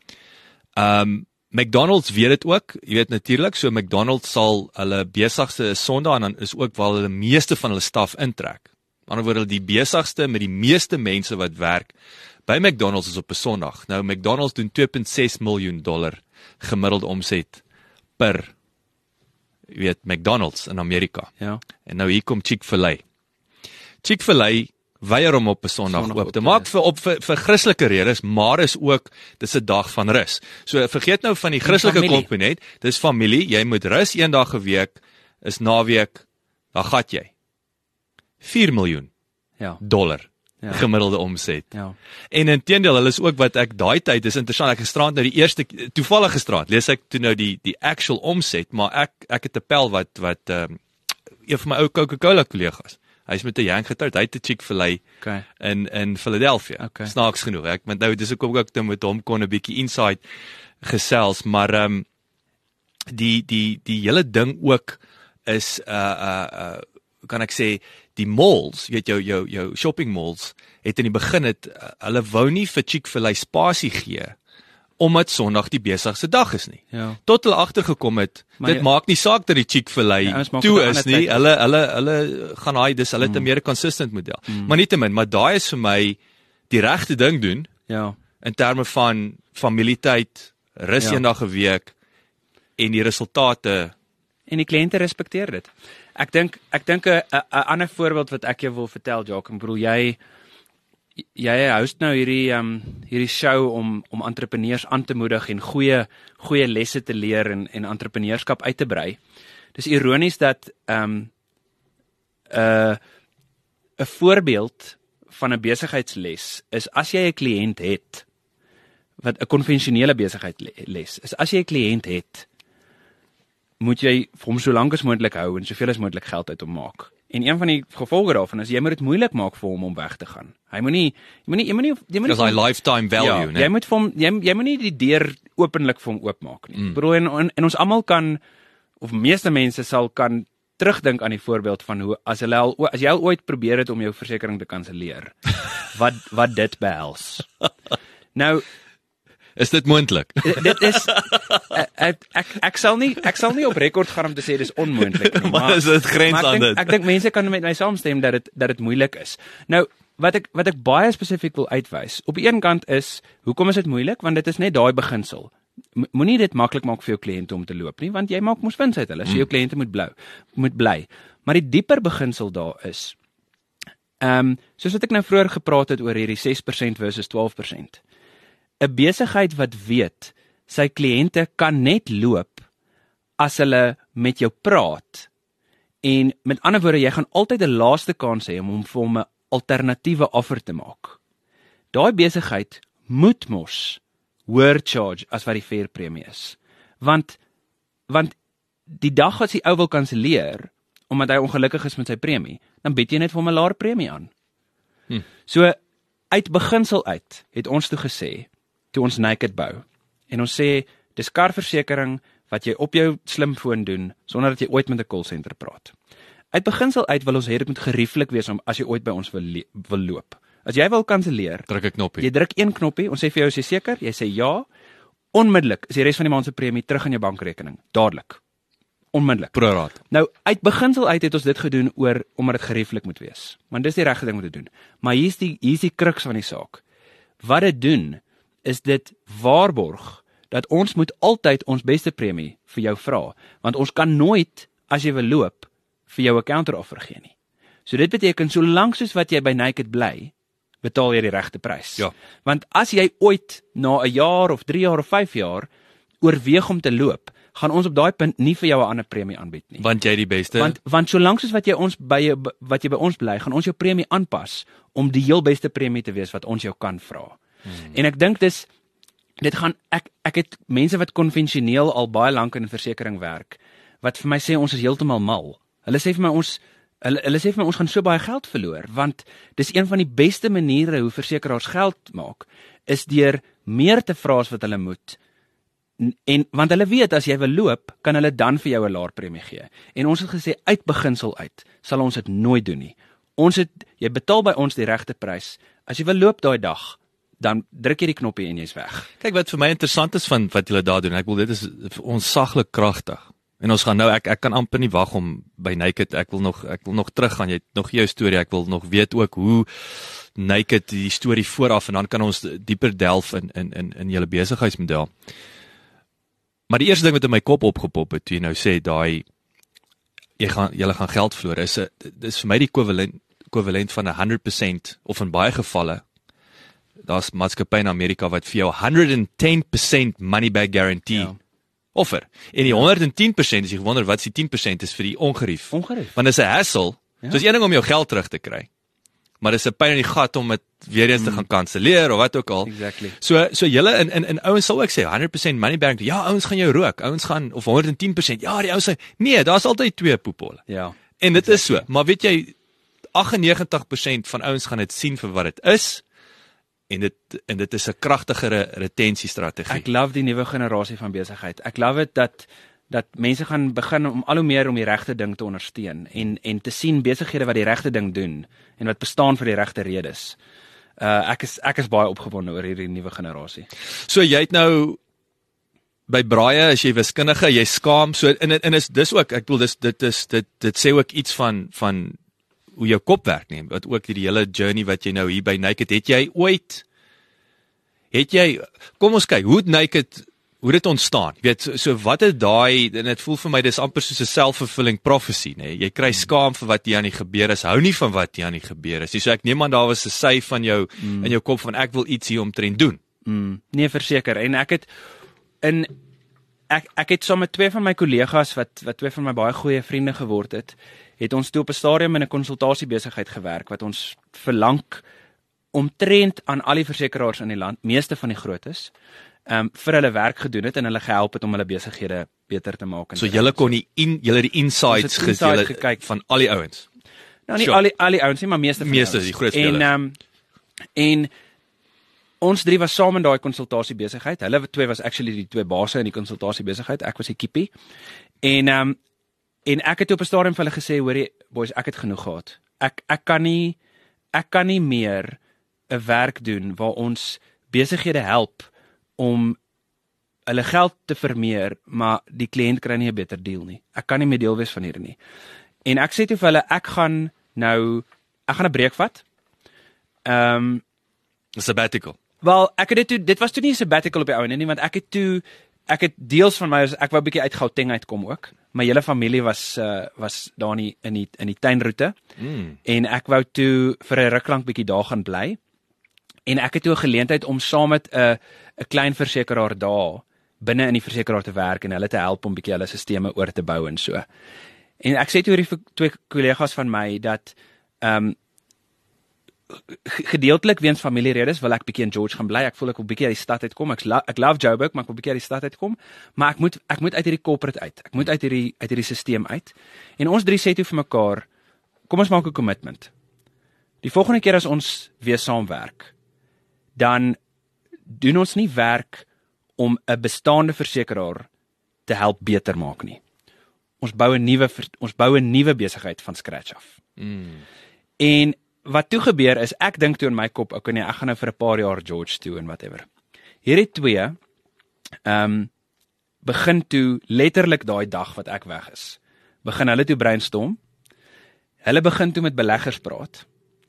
Um, McDonald's weet dit ook, jy weet natuurlik, so McDonald's sal hulle besigste Sondag en dan is ook waar hulle meeste van hulle staf intrek. Aan die ander woord, die besigste met die meeste mense wat werk by McDonald's is op 'n Sondag. Nou McDonald's doen twee komma ses miljoen dollar gemiddelde omset per jy weet McDonald's in Amerika. Ja. En nou hier kom Chick-fil-A. Chick-fil-A weier om op 'n Sondag oop te maak vir op vir, vir Christelike redes, maar is ook dis 'n dag van rus. So vergeet nou van die Christelike komponent, dis familie, jy moet rus een dag 'n week, is naweek, dan gat jy vier miljoen ja. dollar Ja. gemiddelde omset. Ja. En inteendeel, hulle is ook wat ek daai tyd, is interessant, ek gisterand nou die eerste, toevallig gisterand, lees ek toe nou die die actual omset, maar ek ek het 'n pel wat, wat um, een van my ou Coca-Cola kollegas, hy is met 'n jank getroud, hy het 'n Chick-fil-A okay. in, in Philadelphia, okay. snaaks genoeg, ek, want nou, dis ek ook ook met hom kon 'n bietjie insight gesels, maar um, die, die, die hele ding ook is, uh, uh, uh, kan ek sê, die malls, weet jou jou jou shopping malls het in die begin het uh, hulle wou nie vir Chick-fil-A spasie gee omdat Sondag die besigste dag is nie. Ja. Tot hulle agtergekom het, maar dit jy, maak nie saak dat die Chick-fil-A ja, toe is nie. Hulle hulle hulle gaan daai dis hulle het 'n mm. meer consistent model. Mm. Maar nietemin, maar daai is vir my die regte ding doen. Ja. In terme van familietyd, rus ja. eendag 'n week en die resultate en die kliënte respekteer dit. Ek dink ek dink 'n 'n ander voorbeeld wat ek jou wil vertel, Jacques, ek bedoel jy jy host nou hierdie um hierdie show om om entrepreneurs aan te moedig en goeie goeie lesse te leer en en entrepreneurskap uit te brei. Dis ironies dat um 'n uh, 'n voorbeeld van 'n besigheidsles is as jy 'n kliënt het wat 'n konvensionele besigheidsles is, as jy 'n kliënt het, moet jy vir hom so lank as moontlik hou en soveel as moontlik geld uit hom maak. En een van die gevolge daarvan is jy moet dit moeilik maak vir hom om weg te gaan. Hy moenie jy moenie jy moenie jy moenie dis hy lifetime value, ja, né? Jy moet vir hom jy jy moenie die deur openlik vir hom oopmaak nie. Mm. Bro, en, en, en ons almal kan of meeste mense sal kan terugdink aan die voorbeeld van hoe as hulle al as jy al ooit probeer het om jou versekering te kanselleer. wat wat dit behels. Nou is dit moontlik? Dit is ek ek ek sal nie ek sal nie op rekord gaan om te sê dis onmoontlik nie, maar, maar is dit grens maar aan denk, dit? Ek dink mense kan met my saamstem dat dit dat dit moeilik is. Nou wat ek wat ek baie spesifiek wil uitwys. Op die een kant is hoekom is dit moeilik? Want dit is net daai beginsel. Moenie dit maklik maak vir jou kliënte om te loop nie, want jy maak mos wins uit hulle. So jou kliënte moet blou moet bly. Maar die dieper beginsel daar is ehm um, soos wat ek nou vroeër gepraat het oor hierdie ses persent versus twaalf persent. 'n Besigheid wat weet sy kliënte kan net loop as hulle met jou praat. En met ander woorde, jy gaan altyd 'n laaste kans hê om hom vir hom 'n alternatiewe offer te maak. Daai besigheid moet mos hoër charge as wat die fair premie is. Want want die dag as die ou wil kanselleer omdat hy ongelukkig is met sy premie, dan bied jy net vir hom 'n laer premie aan. Hm. So uit beginsel uit het ons toe gesê toe ons Naked bou. En ons sê, dis karversekering wat jy op jou slimfoon doen, sonder dat jy ooit met 'n call center praat. Uit beginsel uit wil ons hê dit moet gerieflik wees om as jy ooit by ons wil, wil loop. As jy wil kanselleer, druk 'n knoppie. Jy druk een knoppie, ons sê vir jou, is jy seker? Jy sê ja. Onmiddellik is die res van die maand se premie terug in jou bankrekening. Dadelik. Onmiddellik. Proraat. Nou, uit beginsel uit het ons dit gedoen oor omdat dit gerieflik moet wees. Want dis die regte ding om te doen. Maar hier's die hier's die crux van die saak. Wat dit doen is dit waarborg dat ons moet altyd ons beste premie vir jou vra, want ons kan nooit as jy wil loop vir jou 'n counteroffer gee nie. So dit beteken solank soos wat jy by Naked bly, betaal jy die regte prys. Ja. Want as jy ooit na 'n jaar of drie jaar of vyf jaar oorweeg om te loop, gaan ons op daai punt nie vir jou 'n ander premie aanbied nie. Want jy die beste. Want want solank soos wat jy ons by jou, wat jy by ons bly, gaan ons jou premie aanpas om die heel beste premie te wees wat ons jou kan vra. Hmm. En ek dink dis dit gaan ek ek het mense wat konvensioneel al baie lank in versekering werk wat vir my sê ons is heeltemal mal. Hulle sê vir my ons hulle, hulle sê vir my ons gaan so baie geld verloor want dis een van die beste maniere hoe versekeraars geld maak is deur meer te vra as wat hulle moet. En want hulle weet as jy wil loop, kan hulle dan vir jou 'n laer premie gee. En ons het gesê uit beginsel uit sal ons dit nooit doen nie. Ons het jy betaal by ons die regte prys. As jy wil loop daai dag, dan druk jy die knoppie en jy's weg. Kyk wat vir my interessant is van wat julle daar doen. Ek wil dit is onsaglik kragtig. En ons gaan nou ek ek kan amper nie wag om by Naked ek wil nog ek wil nog teruggaan. Jy het nog jou storie. Ek wil nog weet ook hoe Naked die storie vooraf en dan kan ons dieper delf in in in in julle besigheidsmodel. Maar die eerste ding wat in my kop opgepop het, toe jy nou sê daai jy gaan julle gaan geld verloor is dis vir my die ekwivalent ekwivalent van honderd persent of in baie gevalle daar's maatskappye in Amerika wat vir jou one hundred ten percent money back guarantee ja. offer. En die one hundred ten percent, as jy gewonder wat is die ten percent is vir die ongerief. Ongerief. Want dit is 'n hassle. Ja. So is een ding om jou geld terug te kry. Maar dis 'n pyn in die gat om dit weer eens mm. te gaan kanselleer of wat ook al. Exactly. So so julle in in in ouens sal ek sê one hundred percent money back. Ja, ouens gaan jou rook. Ouens gaan of one hundred ten percent. Ja, die ouens sê nee, daar's altyd twee poepolle. Ja. En dit exactly. is so. Maar weet jy ninety-nine percent van ouens gaan dit sien vir wat dit is. En dit en dit is 'n kragtigere retensiestrategie. Ek love die nuwe generasie van besigheid. Ek love dit dat dat mense gaan begin om al hoe meer om die regte ding te ondersteun en en te sien besighede wat die regte ding doen en wat bestaan vir die regte redes. Uh ek is ek is baie opgewonde oor hierdie nuwe generasie. So jy het nou by braaie as jy wiskundige, jy skaam so en en is dis ook ek bedoel dis dit is dit dit sê ook iets van van hoe jou kop werk neem, wat ook die hele journey wat jy nou hier by Naked, het jy ooit, het jy, kom ons kyk, hoe het Naked, hoe het dit ontstaan, jy weet, so, so wat het daai, en het voel vir my, dis amper soos 'n self-fulfilling prophecy, nee? Jy kry skaam vir wat hier aan die gebeur is, hou nie van wat hier aan die gebeur is, so ek neem aan daar was 'n sy van jou, mm. in jou kop van ek wil iets hier omtrent doen. Mm. Nee, verseker, en ek het, in, ek, ek het saam met twee van my kollegas, wat, wat twee van my baie goeie vriende geword het, het ons toe op 'n stadium in 'n konsultasiebesigheid gewerk, wat ons verlang omtrent aan al die versekeraars in die land, meeste van die grootes, um, vir hulle werk gedoen het, en hulle gehelp het om hulle besighede beter te maak. So julle kon die, in, julle die insights insight gekyk van al die ouens? Nou nie sure. al, die, al die ouens nie, maar meeste van meeste, die ouens. Die groot spelers. En, um, en ons drie was saam in daai konsultasiebesigheid, hulle twee was actually die twee baase in die konsultasiebesigheid, ek was die kippie, en um, En ek het op 'n stadium vir hulle gesê, hoorie, boys, ek het genoeg gehad. Ek ek kan nie ek kan nie meer 'n werk doen waar ons besighede help om hulle geld te vermeer, maar die kliënt kry nie 'n beter deal nie. Ek kan nie meer deel wees van hierdie nie. En ek sê toe vir hulle, ek gaan nou ek gaan 'n breek vat. Ehm um, 'n sabbatical. Wel, ek het dit toe dit was toe nie 'n sabbatical op die ou en nie, want ek het toe ek het deels van my ek wou 'n bietjie uit Gauteng uitkom ook. My hele familie was uh, was daar in die in die in die tuinroete. Mm. En ek wou toe vir 'n ruk lank bietjie daar gaan bly. En ek het toe 'n geleentheid om saam met 'n uh, 'n klein versekeraar daar binne in die versekeraar te werk en hulle te help om bietjie hulle sisteme oor te bou en so. En ek sê toe hierdie twee kollegas van my dat ehm um, gedeeltelik weens familieredes wil ek bietjie in George gaan bly. Ek voel ek wil bietjie uit die stad uitkom. Ek ek love Joburg, maar ek wil bietjie uit die stad uitkom. Maar ek moet ek moet uit hierdie corporate uit. Ek moet uit hierdie uit hierdie stelsel uit. En ons drie sê toe vir mekaar, kom ons maak 'n commitment. Die volgende keer as ons weer saamwerk, dan doen ons nie werk om 'n bestaande versekeraar te help beter maak nie. Ons bou 'n nuwe ons bou 'n nuwe besigheid van scratch af. Mm. En wat toe gebeur is, ek dink toe in my kop, okay nee, ek gaan nou vir 'n paar jaar George toe en whatever. Hierdie twee, ehm, um, begin toe, letterlik daai dag wat ek weg is, begin hulle toe brainstorm, hulle begin toe met beleggers praat,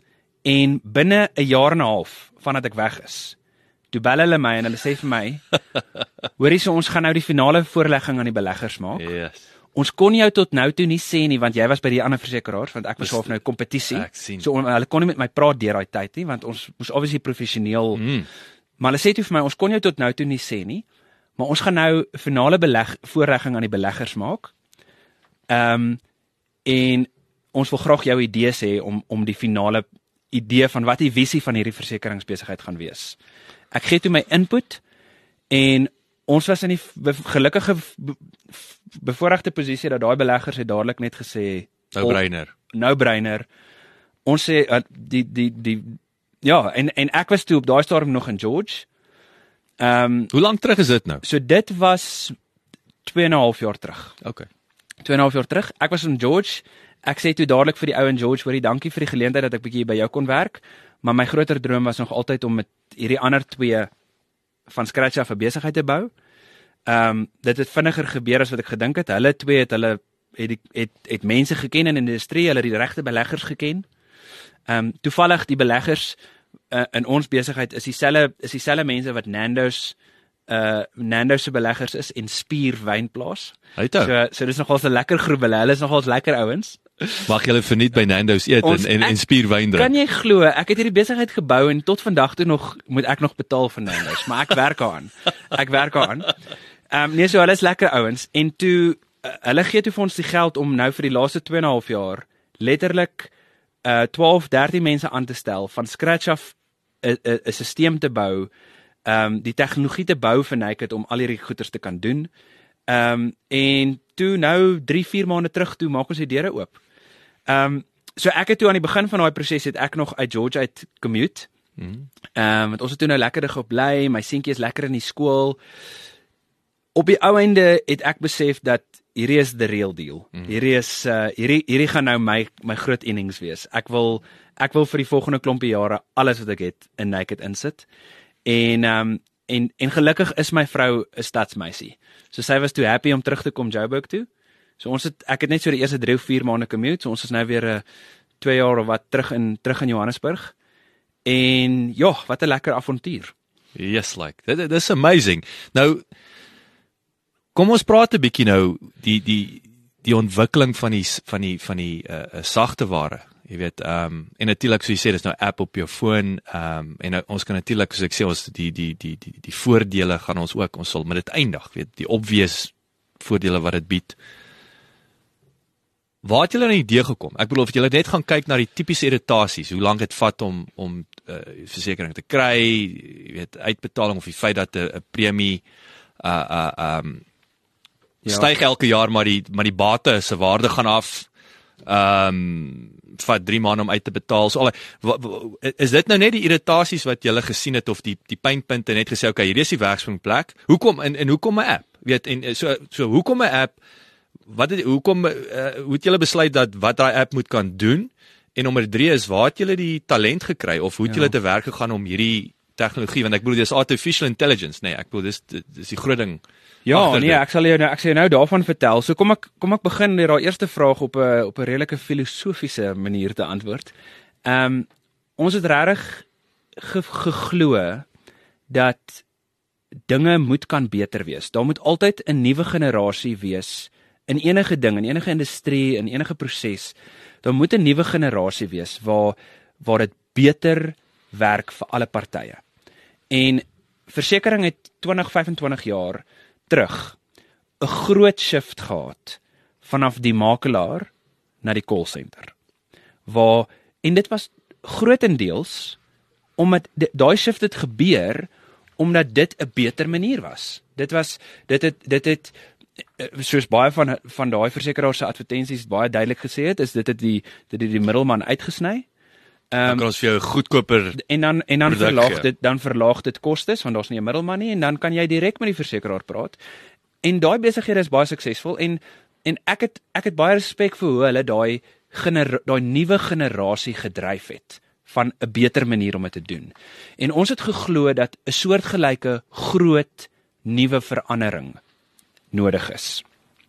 en binne 'n jaar en 'n half, vandat ek weg is, toe bel hulle my en hulle sê vir my, hoorie, so ons gaan nou die finale voorlegging aan die beleggers maak. Yes. Ons kon jou tot nou toe nie sê nie, want jy was by die ander versekeraars, want ek was half nou kompetisie. So on, hulle kon nie met my praat deur daai tyd nie, want ons moes obviously professioneel. Mm. Maar hulle sê toe vir my, ons kon jou tot nou toe nie sê nie, maar ons gaan nou finale beleg voorlegging aan die beleggers maak. Ehm um, en ons wil graag jou idees hê om om die finale idee van wat die visie van hierdie versekeringsbesigheid gaan wees. Ek gee toe my input en ons was in die gelukkige bevoorregte posisie dat daai beleggers het dadelik net gesê no-brainer. No-brainer. Ons sê uh, die die die ja, en en ek was toe op daai stadium nog in George. Ehm um, Hoe lank terug is dit nou? So dit was twee en 'n half jaar terug. Okay. twee en 'n half jaar terug. Ek was in George. Ek sê toe dadelik vir die ou in George, hoorie, dankie vir die geleentheid dat ek bietjie by jou kon werk, maar my groter droom was nog altyd om met hierdie ander twee van scratch af 'n besigheid te bou. Ehm um, dit het vinniger gebeur as wat ek gedink het. Hulle twee het hulle het het, het, het mense geken in die industrie, hulle het die regte beleggers geken. Ehm um, toevallig die beleggers uh, in ons besigheid is dieselfde is dieselfde mense wat Nando's uh Nando's se beleggers is en Spier Wynplaas. So so dis nogals 'n lekker groep hulle. Hulle is nogals lekker ouens. Mag julle verniet by Nando's eet ons, en, en, en spierwyn drink? Kan jy glo, ek het hierdie besigheid gebou en tot vandag toe nog moet ek nog betaal vir Nando's, maar ek werk aan. Ek werk aan. Ehm um, nee, so hulle is lekker ouens en toe uh, hulle gee toe vir ons die geld om nou vir die laaste twee en 'n half jaar letterlik uh twaalf, dertien mense aan te stel van scratch af 'n 'n 'n stelsel te bou, ehm um, die tegnologie te bou vir Naked om al hierdie goeders te kan doen. Ehm um, en toe nou drie, vier maande terug toe maak ons die deure oop. Ehm um, so ek het toe aan die begin van daai proses het ek nog uit George uit commute. Ehm mm. um, want ons het toe nou lekker gebly, my seentjie is lekker in die skool. Op die ou einde het ek besef dat hierdie is the real deal. Mm. Hierdie is uh, hierdie hierdie gaan nou my my groot innings wees. Ek wil ek wil vir die volgende klompie jare alles wat ek het in Naked insit. En ehm um, en en gelukkig is my vrou 'n stadsmeisie. So sy was toe happy om terug te kom Joburg toe. So ons het ek het net so die eerste drie of vier maande commute. So ons is nou weer 'n uh, twee jaar of wat terug in terug in Johannesburg. En ja, wat 'n lekker avontuur. Yes, like. That, that's amazing. Nou kom ons praat 'n bietjie nou die die die ontwikkeling van die van die van die uh, uh, sagte ware. Jy weet, ehm um, en natuurlik soos jy sê, dis nou app op jou foon, ehm um, en uh, ons kan natuurlik soos ek sê ons die die die die die voordele gaan ons ook ons sal met dit eindig, weet, die obvious voordele wat dit bied. Waar het julle 'n idee gekom? Ek bedoel of julle net gaan kyk na die tipiese irritasies, hoe lank dit vat om om uh, versekering te kry, jy weet, uitbetaling of die feit dat 'n uh, premie uh uh um ja. styg elke jaar, maar die maar die bate se waarde gaan af. Ehm um, vat drie maande om uit te betaal. So al is dit nou net die irritasies wat jy gesien het of die die pynpunte net gesê okay, hier is die werkspringplek. Hoekom en en hoekom 'n app? Weet en so so hoekom 'n app? Wat het hoekom uh, hoe het julle besluit dat wat daai app moet kan doen? En nommer drie is waar het julle die talent gekry of hoe het julle ja. te werk gegaan om hierdie tegnologie, want ek bedoel dis artificial intelligence, nee, ek bedoel dis dis die groot ding. Ja, nee, ek sal jou nou ek sal jou nou daarvan vertel. So kom ek kom ek begin met daai eerste vraag op 'n op 'n redelike filosofiese manier te antwoord. Ehm um, ons het regtig ge, geglo dat dinge moet kan beter wees. Daar moet altyd 'n nuwe generasie wees in enige ding, in enige industrie, in enige proses. Daar moet 'n nuwe generasie wees waar waar dit beter werk vir alle partye. En versekering het twintig, vyf en twintig jaar terug 'n groot shift gehad vanaf die makelaar na die call center. Waar en dit was grootendeels omdat daai shift het gebeur omdat dit 'n beter manier was. Dit was dit het dit het soos baie van van daai versekeraars se advertensies baie duidelik gesê het, is dit het die dit het die middelman uitgesny. Um, dan kan ons vir jou goedkoper en dan en dan verlaag dit dan verlaag dit kostes want daar's nie 'n middelman nie en dan kan jy direk met die versekeraar praat. En daai besighede is baie suksesvol en en ek het ek het baie respek vir hoe hulle daai daai nuwe generasie gedryf het van 'n beter manier om dit te doen. En ons het geglo dat 'n soortgelyke groot nuwe verandering nodig is.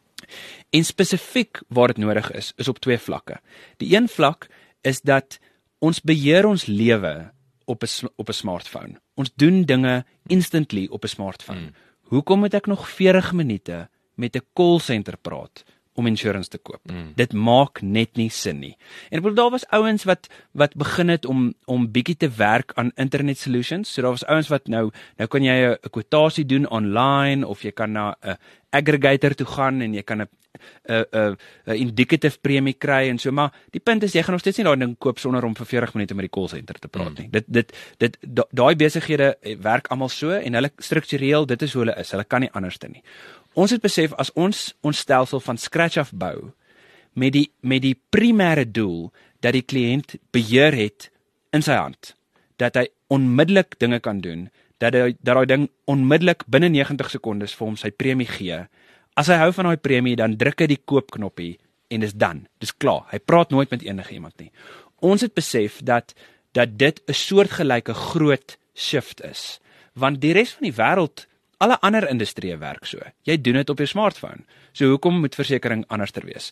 En spesifiek waar dit nodig is, is op twee vlakke. Die een vlak is dat ons beheer ons lewe op 'n op 'n smartphone. Ons doen dinge instantly op 'n smartphone. Mm. Hoekom moet ek nog veertig minute met 'n call center praat om insurance te koop? Mm. Dit maak net nie sin nie. En ek bedoel daar was ouens wat wat begin het om om bietjie te werk aan internet solutions. So daar was ouens wat nou nou kan jy 'n kwotasie doen online of jy kan na 'n aggregator toe gaan en jy kan 'n 'n 'n 'n indicative premie kry en so, maar die punt is jy gaan nog steeds nie daai ding koop sonder om vir veertig minute met die call center te praat nie. Mm. Dit dit dit daai besighede werk almal so en hulle struktureel, dit is hoe hulle is. Hulle kan nie anderste nie. Ons het besef as ons ons stelsel van scratch af bou met die met die primêre doel dat die kliënt beheer het in sy hand, dat hy onmiddellik dinge kan doen, dat hy dat daai ding onmiddellik binne negentig sekondes vir hom sy premie gee. As hy hou van daai premie, dan druk hy die koopknoppie en dis dan. Dis klaar. Hy praat nooit met enige iemand nie. Ons het besef dat dat dit 'n soortgelyke groot shift is, want die res van die wêreld, alle ander industrieë werk so. Jy doen dit op jou smartphone. So hoekom moet versekering anderster wees?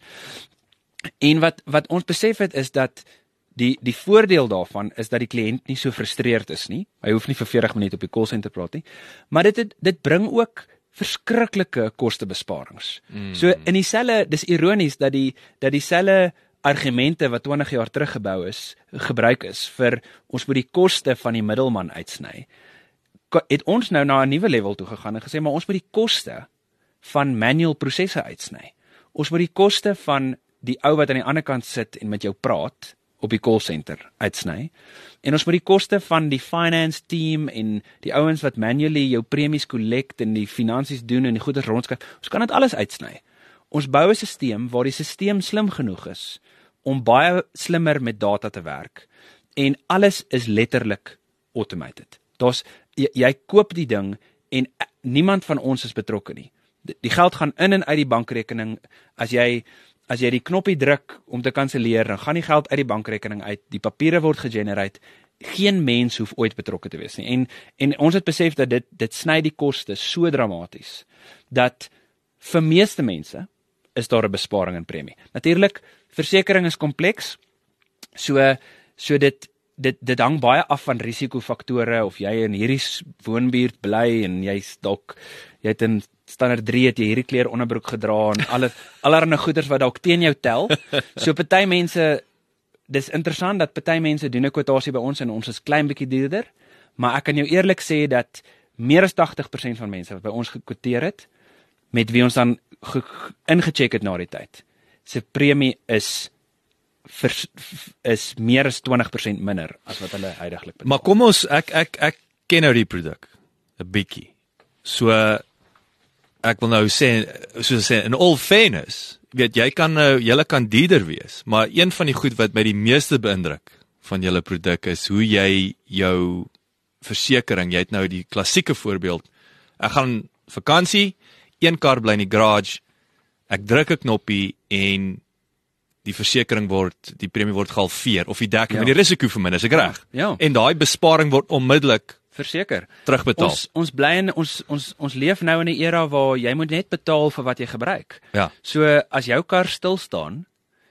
En wat wat ons besef het is dat die die voordeel daarvan is dat die kliënt nie so frustreerd is nie. Hy hoef nie vir veertig minute op die call center praat nie. Maar dit het, dit bring ook verskriklike kostebesparings. Mm. So in dieselfde, dis ironies dat die dat dieselfde argumente wat twintig jaar terug gebou is, gebruik is vir ons moet die koste van die middelman uitsny, het ons nou na 'n nuwe level toe gegaan en gesê, maar ons moet die koste van manual prosesse uitsny. Ons moet die koste van die ou wat aan die ander kant sit en met jou praat, op die call center uitsny. En ons moet die koste van die finance team en die ouens wat manually jou premies collect en die finansies doen en die goeders rondskryf, ons kan dit alles uitsny. Ons bou 'n stelsel waar die stelsel slim genoeg is om baie slimmer met data te werk en alles is letterlik automated. Daar's jy, jy koop die ding en niemand van ons is betrokke nie. Die, die geld gaan in en uit die bankrekening. As jy As jy die knoppie druk om te kanselleer, dan gaan die geld uit die bankrekening uit, die papiere word gegenerate, geen mens hoef ooit betrokke te wees nie. En, en ons het besef dat dit, dit sny die koste so dramaties, dat vir meeste mense is daar 'n besparing in premie. Natuurlik, versekering is kompleks, so, so dit, dit, dit hang baie af van risikofaktore, of jy in hierdie woonbuurt bly, en jy's dalk, jy het in standaard drie het jy hierdie kleur onderbroek gedra, en alle, allerhande goeders wat dalk teen jou tel. So party mense, dis interessant dat party mense doen 'n kwotasie by ons, en ons is klein bietjie duurder, maar ek kan jou eerlik sê dat meer as tagtig persent van mense wat by ons gekwoteer het, met wie ons dan ingecheck het na die tyd, se premie is vers, is meer as twintig persent minder as wat hulle huidiglik betaal. Maar kom ons, ek ek ek ken nou die produk 'n bietjie. So ek wil nou sê, soos sê, in all fairness, weet jy kan nou, julle kan duurder wees, maar een van die goed wat my die meeste beïndruk van julle produk is hoe jy jou versekering, jy het nou die klassieke voorbeeld, ek gaan vakansie, een kar bly in die garage, ek druk 'n knoppie en die versekering word, die premie word gehalveer, of die dekking, ja. en die risiko verminder, is ek reg? Ja. En daai besparing word onmiddellik verseker terugbetaal. Ons ons bly in ons ons ons leef nou in 'n era waar jy moet net betaal vir wat jy gebruik. Ja. So as jou kar stil staan,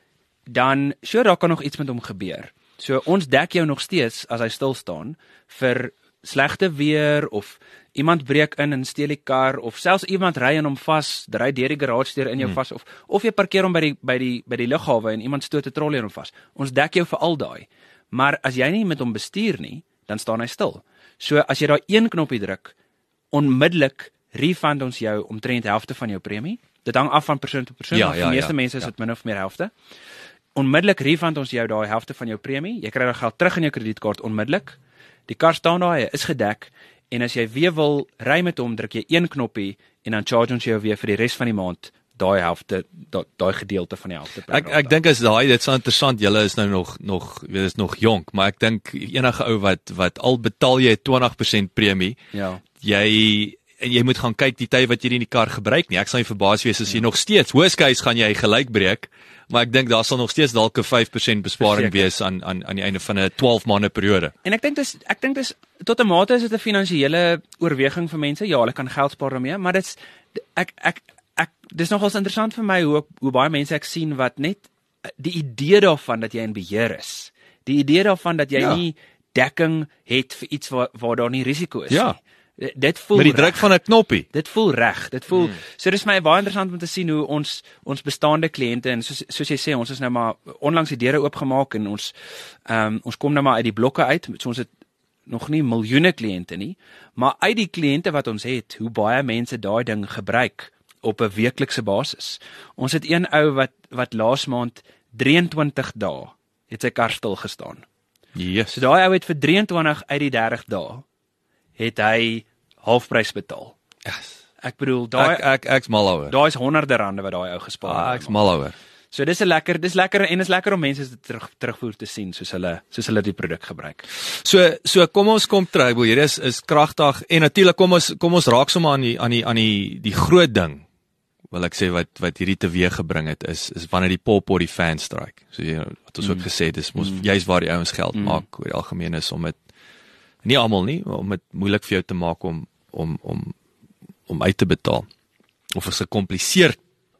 dan sure daar kan nog iets met hom gebeur. So ons dek jou nog steeds as hy stil staan vir slegte weer, of iemand breek in en steel die kar, of selfs iemand ry in hom vas, ry deur die garage deur in jou hmm. vas, of of jy parkeer hom by die by die by die lughawe en iemand stoot 'n trolley in hom vas. Ons dek jou vir al daai. Maar as jy nie met hom bestuur nie, dan staan hy stil. So as jy daai een knoppie druk, onmiddellik refund ons jou omtrent helfte van jou premie. Dit hang af van persoon tot persoon, ja, maar vir ja, meeste ja, mense is dit ja. min of meer helfte. Onmiddellik refund ons jou daai helfte van jou premie. Jy kry daai geld terug in jou kredietkaart onmiddellik. Die kar staan daar, hy is gedek, en as jy weer wil ry met hom, druk jy een knoppie en dan charge ons jou weer vir die res van die maand daai helfte, daai gedeelte van die helfte. Ek ek dink as daai dit is interessant, julle is nou nog nog weet is nog jonk, maar ek dink enige ou wat wat al betaal jy twintig persent premie, ja. jy en jy moet gaan kyk die tyd wat jy in die kar gebruik nie. Ek sal nie verbaas wees as jy ja. nog steeds, worst case gaan jy gelyk breek, maar ek dink daar sal nog steeds dalk 'n vyf persent besparing Verzeker. wees aan aan aan die einde van 'n twaalf maande periode. En ek dink dis ek dink dis tot 'n mate is dit 'n finansiële oorweging vir mense. Ja, hulle kan geld spaar daarmee, maar dit's ek ek ek dis nogals interessant vir my hoe hoe baie mense ek sien wat net die idee daarvan dat jy in beheer is. Die idee daarvan dat jy ja. nie dekking het vir iets waar waar daar nie risiko is ja. nie. Dit voel met die druk van 'n knoppie. Dit voel reg. Dit voel hmm. so dis my baie interessant om te sien hoe ons ons bestaande kliënte en soos soos jy sê, ons is nou maar onlangs die deure oopgemaak en ons ehm um, ons kom nou maar uit die blokke uit. So ons het nog nie miljoene kliënte nie, maar uit die kliënte wat ons het, hoe baie mense daai ding gebruik op 'n weeklikse basis. Ons het een ou wat wat laas maand drieëntwintig dae het sy kar stil gestaan. Yes. So daai ou het vir drieëntwintig uit die dertig dae het hy halfprys betaal. Yes. Ek bedoel daai ek ek ek's mal oor. Daai is honderde rande wat daai ou gespaar het. Ah, ek's mal oor. So dis 'n lekker, dis lekker en is lekker om mense terug terugvoer te sien soos hulle soos hulle die produk gebruik. So so kom ons kom terug. Hier is is kragtig en natuurlik kom ons kom ons raak sommer aan die aan die aan die die groot ding. Wil ek sê wat wat hierdie teweeg gebring het is is wanneer die pop op die fan strike. So jy wat ons mm. ook gesê het, dis mos mm. juist waar die ouens geld mm. maak oor die algemeen is om dit nie almal nie, om dit moeilik vir jou te maak om om om om uit te betaal. Of is 'n gekompliseerd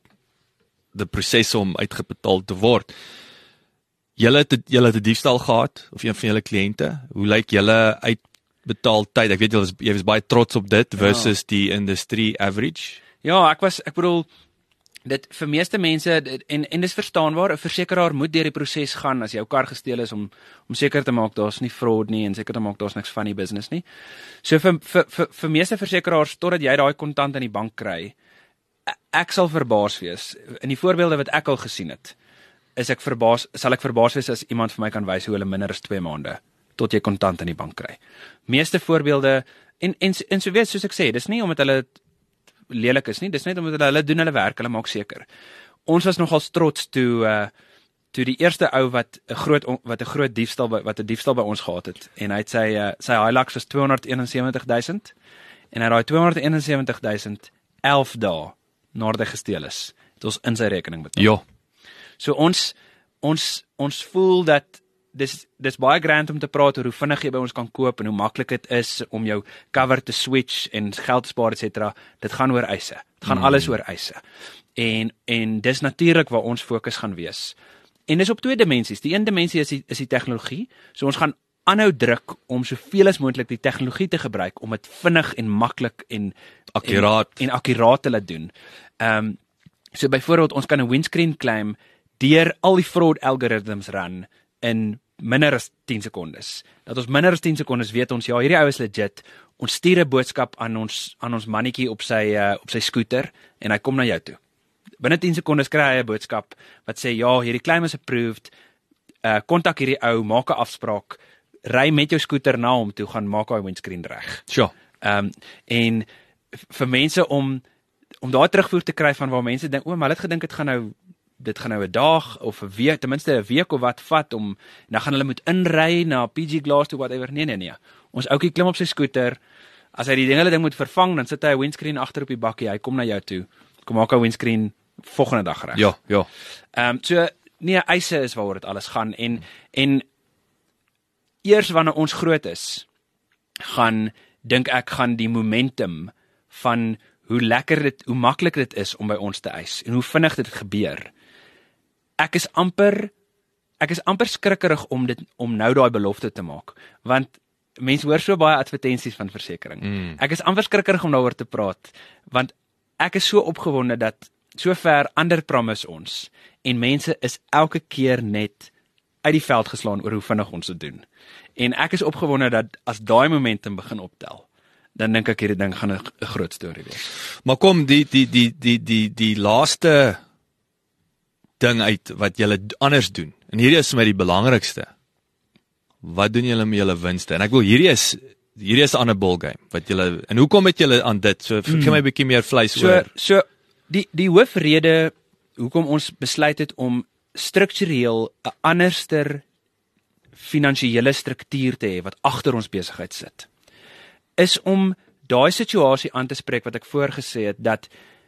die proses om uitgebetaal te word. Julle het julle het 'n diefstal gehad of een van julle kliënte. Hoe lyk julle uitbetaal tyd? Ek weet julle is jy was baie trots op dit versus ja. die industry average. Ja, ek was ek bedoel dit vir meeste mense dit, en en dis verstaanbaar, 'n versekeraar moet deur die proses gaan as jou kar gesteel is om om seker te maak daar's nie fraud nie en seker te maak daar's niks van die business nie. So vir vir vir, vir meeste versekeraars totdat jy daai kontant in die bank kry, ek sal verbaas wees. In die voorbeelde wat ek al gesien het, is ek verbaas sal ek verbaas wees as iemand vir my kan wys hoe hulle minder as twee maande tot jy kontant in die bank kry. Meeste voorbeelde en en en so weet soos ek sê, dis nie omdat hulle lelik is nie, dis net omdat hulle, hulle doen hulle werk, hulle maak seker. Ons was nogal trots toe uh, toe die eerste ou wat 'n groot wat 'n groot diefstal wat 'n diefstal by ons gehad het en hy het sy uh, sy Hilux was tweehonderdeenensewentig duisend en hy het daai tweehonderdeenensewentig duisend elf dae nadat hy gesteel is, het ons in sy rekening betaal. Ja. So ons ons ons voel dat dis dis baie grand om te praat oor hoe vinnig jy by ons kan koop en hoe maklik dit is om jou cover te switch en geld te spaar et cetera. Dit gaan oor eise. Dit gaan mm. alles oor eise. En en dis natuurlik waar ons fokus gaan wees. En dis op twee dimensies. Die een dimensie is die, is die tegnologie. So ons gaan aanhou druk om soveel as moontlik die tegnologie te gebruik om dit vinnig en maklik en akkuraat en, en akkuraat te laat doen. Ehm um, so byvoorbeeld ons kan 'n windscreen claim deur al die fraud algorithms run in minder as tien sekondes. Dat ons minder as tien sekondes weet ons ja, hierdie ou is legit. Ons stuur 'n boodskap aan ons aan ons mannetjie op sy uh, op sy skooter en hy kom na jou toe. Binne tien sekondes kry hy 'n boodskap wat sê ja, hierdie claim is approved. Uh kontak hierdie ou, maak 'n afspraak, ry met jou skooter na hom toe, gaan maak hy windscreen reg. Sure. Ehm um, en vir mense om om daai terugvoer te kry van waar mense dink, o, maar hulle het gedink dit gaan nou dit gaan nou 'n dag of 'n week, ten minste 'n week of wat vat om dan gaan hulle moet inry na P G Glass toe whatever. Nee nee nee. Ons ouetjie klim op sy skooter. As hy die ding hulle ding moet vervang, dan sit hy 'n windscreen agter op die bakkie. Hy kom na jou toe. Kom maak 'n windscreen volgende dag reg. Ja, ja. Ehm um, so nee, eise is waaroor dit alles gaan en en eers wanneer ons groot is, gaan dink ek gaan die momentum van hoe lekker dit, hoe maklik dit is om by ons te eis en hoe vinnig dit gebeur. Ek is amper ek is amper skrikkerig om dit om nou daai belofte te maak, want mense hoor so baie advertensies van versekering. Mm. Ek is amper skrikkerig om daaroor te praat, want ek is so opgewonde dat sover ander promise ons en mense is elke keer net uit die veld geslaan oor hoe vinnig ons dit doen. En ek is opgewonde dat as daai momentum begin optel, dan dink ek hierdie ding gaan 'n groot storie wees. Maar kom die die die die die die laaste ding uit wat julle anders doen. En hierdie is vir my die belangrikste. Wat doen julle met julle winste? En ek wil hierdie is hierdie is 'n ander ball game wat julle en hoekom het julle aan dit? So gee my 'n bietjie meer vleis so, oor. So die die hoofrede hoekom ons besluit het om struktureel 'n anderster finansiële struktuur te hê wat agter ons besigheid sit, is om daai situasie aan te spreek wat ek voorgesê het, dat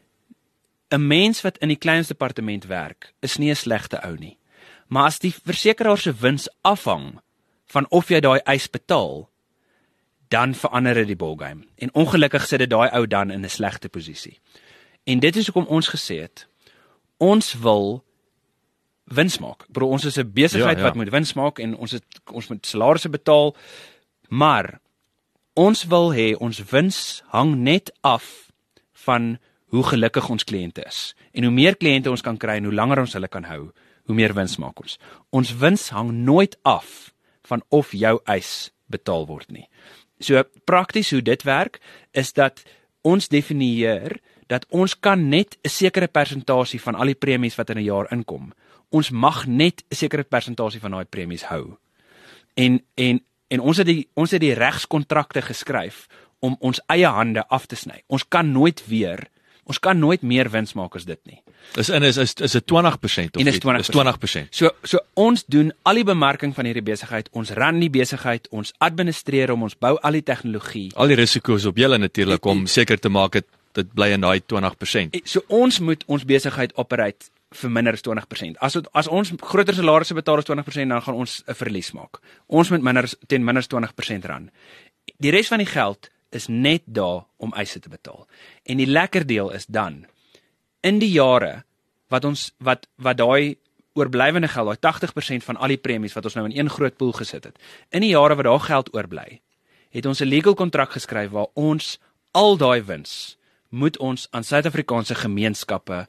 'n mens wat in die kleinste departement werk, is nie 'n slegte ou nie. Maar as die versekeraar se wins afhang van of jy daai eis betaal, dan verander dit die ballgame. En ongelukkig sit dit daai ou dan in 'n slegte posisie. En dit is hoekom ons gesê het, ons wil wins maak. Bro, ons is 'n besigheid ja, ja. wat moet wins maak en ons het ons moet salarisse betaal, maar ons wil hê ons wins hang net af van hoe gelukkig ons kliënte is. En hoe meer kliënte ons kan kry en hoe langer ons hulle kan hou, hoe meer wins maak ons. Ons wins hang nooit af van of jou eis betaal word nie. So prakties hoe dit werk is dat ons definieer dat ons kan net 'n sekere persentasie van al die premies wat in 'n jaar inkom. Ons mag net 'n sekere persentasie van daai premies hou. En en en ons het die ons het die regskontrakte geskryf om ons eie hande af te sny. Ons kan nooit weer, ons kan nooit meer wins maak as dit nie. Is in is is is dit twintig persent of is twintig persent. So so ons doen al die bemarking van hierdie besigheid, ons ran die besigheid, ons administreer hom, ons bou al die tegnologie. Al die risiko's op julle natuurlik om seker te maak dit dit bly in daai twintig persent. So ons moet ons besigheid operate vir minder as twintig persent. As as ons groter salarisse betaal as twintig persent, dan gaan ons 'n verlies maak. Ons moet minder ten minste twintig persent ran. Die res van die geld is net daar om eise te betaal. En die lekker deel is dan in die jare wat ons wat wat daai oorblywende geld, daai tagtig persent van al die premies wat ons nou in een groot pool gesit het. In die jare wat daar geld oorbly, het ons 'n legal kontrak geskryf waar ons al daai wins moet ons aan Suid-Afrikaanse gemeenskappe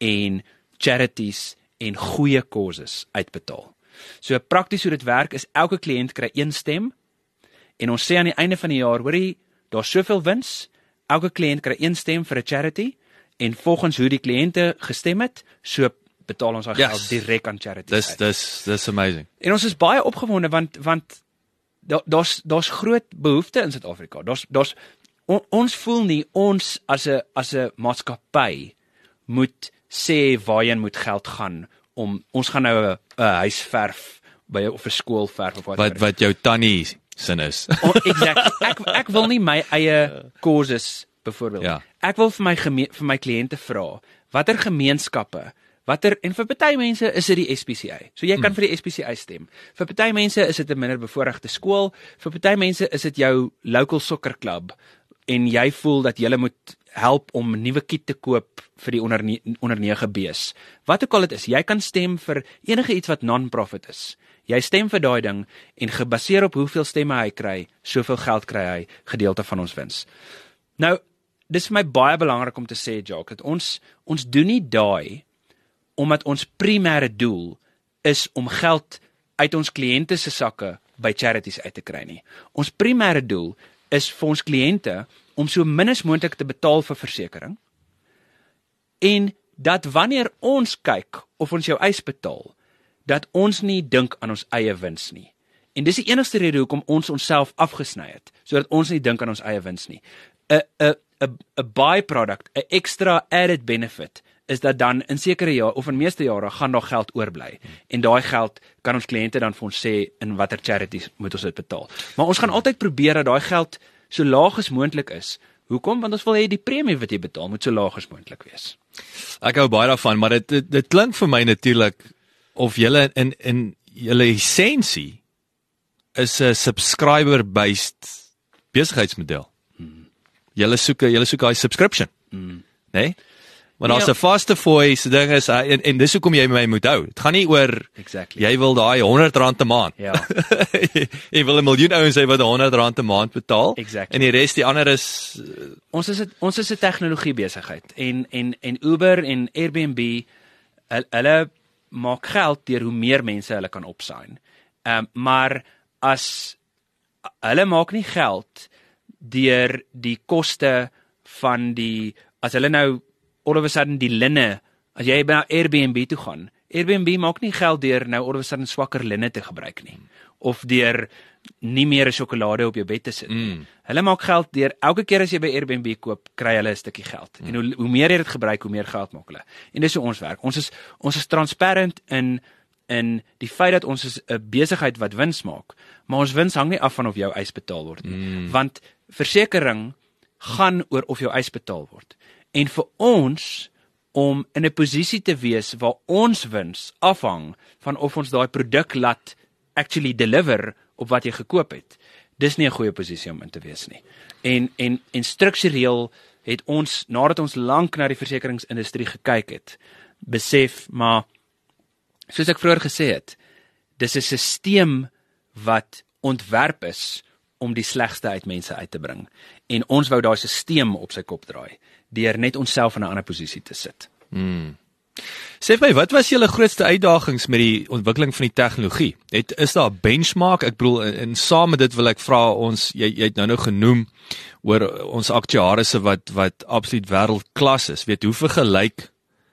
en charities en goeie causes uitbetaal. So prakties hoe dit werk is, elke kliënt kry een stem, en ons sê aan die einde van die jaar, hoorie, daar is soveel wins, elke kliënt kry een stem vir 'n charity, en volgens hoe die kliënte gestem het, so betaal ons al yes. geld direk aan charities dis, uit. Dis, dis amazing. En ons is baie opgewonde, want, want daar's daar daar's groot behoefte in Suid-Afrika. Daar's daar's on, ons voel nie ons as 'n as 'n maatskappy moet sê waarheen moet geld gaan om ons gaan nou 'n huis verf by of 'n skool verf of wat wat wat jou tannie sin is. oh, exactly. Ek ek wil nie my eie causes byvoorbeeld. Ja. Ek wil vir my geme, vir my kliënte vra, watter gemeenskappe, watter en vir party mense is dit die S P C A. So jy kan mm. vir die S P C A stem. Vir party mense is dit 'n minder bevoorregte skool, vir party mense is dit jou local soccer club en jy voel dat jy moet help om 'n nuwe kit te koop vir die onder onder nege B's. Wat ook al dit is, jy kan stem vir enige iets wat non-profit is. Jy stem vir daai ding en gebaseer op hoeveel stemme hy kry, soveel geld kry hy gedeelte van ons wins. Nou, dis vir my baie belangrik om te sê, Jacques, dat ons ons doen nie daai omdat ons primêre doel is om geld uit ons kliënte se sakke by charities uit te kry nie. Ons primêre doel is vir ons kliënte om so min as moontlik te betaal vir versekering en dat wanneer ons kyk of ons jou eis betaal, dat ons nie dink aan ons eie wins nie. En dis die enigste rede hoekom ons onsself afgesny het, sodat ons nie dink aan ons eie wins nie. 'n 'n 'n 'n byproduct, 'n extra added benefit is dat dan in sekere jare of in meeste jare gaan daar geld oorbly. En daai geld kan ons kliënte dan vir ons sê in watter charities moet ons dit betaal. Maar ons gaan altyd probeer dat daai geld so laag as moontlik is. Hoekom? Want ons wil hê die premie wat jy betaal moet so laag as moontlik wees. Ek hou baie daarvan, maar dit dit, dit klink vir my natuurlik of julle in in julle essensie is 'n subscriber-based besigheidsmodel. Hmm. Julle soek julle soek daai subscription. Hmm. Nee? Want as 'n vaste fooi se ding is en, en dis hoekom jy my moet hou. Dit gaan nie oor exactly. Jy wil daai honderd rand 'n maand. Ja. Jy wil 'n miljoen ouens hê wat honderd rand 'n maand betaal. Exactly. En die res die ander is uh, ons is het, ons is 'n tegnologie besigheid en en en Uber en Airbnb hulle maak geld deur hoe meer mense hulle kan opsign. Ehm um, maar as hulle maak nie geld deur die koste van die as hulle nou all of a sudden die linne, as jy by Airbnb toe gaan, Airbnb maak nie geld deur nou all of a sudden swakker linne te gebruik nie, of deur nie meer 'n sjokolade op jou bed te sit nie. Mm. Hulle maak geld deur elke keer as jy by Airbnb koop, kry hulle 'n stukkie geld. Mm. En hoe, hoe meer jy dit gebruik, hoe meer geld maak hulle. En dis hoe ons werk. Ons is ons is transparant in in die feit dat ons is 'n besigheid wat wins maak, maar ons wins hang nie af van of jou eis betaal word nie. Mm. Want versekering gaan oor of jou eis betaal word. En vir ons om in 'n posisie te wees waar ons wins afhang van of ons daai produk laat actually deliver op wat jy gekoop het. Dis nie 'n goeie posisie om in te wees nie. En en en struktureel het ons nadat ons lank na die versekeringsindustrie gekyk het, besef maar soos ek vroeër gesê het, dis 'n stelsel wat ontwerp is om die slegste uit mense uit te bring. En ons wou daai stelsel op sy kop draai deur net onsself in 'n ander posisie te sit. Hmm. Sê vir my, wat was julle grootste uitdagings met die ontwikkeling van die tegnologie? Het is daar 'n benchmark? Ek bedoel en, en saam met dit wil ek vra ons jy jy het nou nou genoem oor ons aktuariërs wat wat absoluut wêreldklas is. Weet hoe vergelyk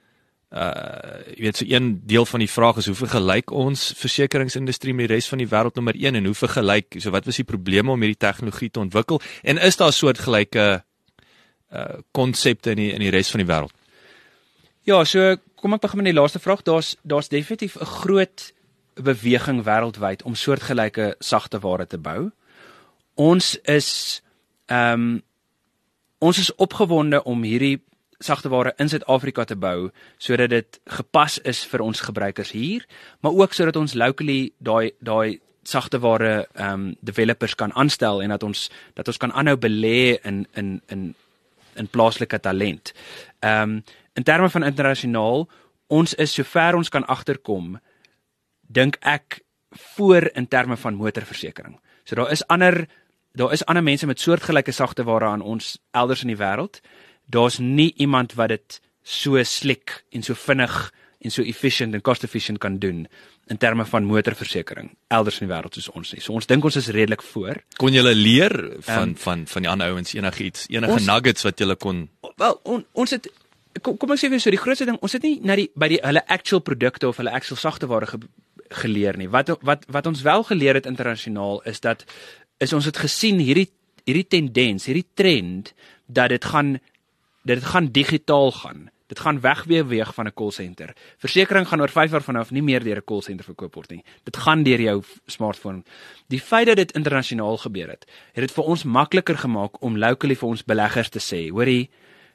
uh jy weet so een deel van die vraag is hoe vergelyk ons versekeringsindustrie met die res van die wêreld nommer een en hoe vergelyk so wat was die probleme om hierdie tegnologie te ontwikkel en is daar soortgelyke uh konsepte in die in die res van die wêreld? Ja, so kom ek begin met die laaste vraag. Daar's daar's definitief 'n groot beweging wêreldwyd om soortgelyke sagte ware te bou. Ons is ehm um, ons is opgewonde om hierdie sagte ware in Suid-Afrika te bou sodat dit gepas is vir ons gebruikers hier, maar ook sodat ons locally daai daai sagte ware ehm um, developers kan aanstel en dat ons dat ons kan aanhou belê in in in in plaaslike talent. Ehm um, in terme van internasionaal, ons is sover ons kan agterkom, dink ek voor in terme van motorversekering. So daar is ander daar is ander mense met soortgelyke sagte ware aan ons elders in die wêreld. Daar's nie iemand wat dit so slick en so vinnig en so efficient en cost efficient kan doen in terme van motorversekering elders in die wêreld soos ons nie. So ons dink ons is redelik voor. Kon julle leer van um, van van die ander ouens enigiets, enige ons, nuggets wat julle kon Wel, on, ons het kom, kom ek sê weer so, die grootste ding, ons het nie na die by die hulle actual produkte of hulle actual sagteware ge, geleer nie. Wat wat wat ons wel geleer het internasionaal is dat is ons het gesien hierdie hierdie tendens, hierdie trend dat dit gaan dat dit gaan digitaal gaan. Dit gaan wegbeweeg van 'n call center. Versekering gaan oor vyf jaar vanaf nie meer deur 'n call center verkoop word nie. Dit gaan deur jou smartphone. Die feit dat dit internasionaal gebeur het, het dit vir ons makliker gemaak om locally vir ons beleggers te sê, hoorie,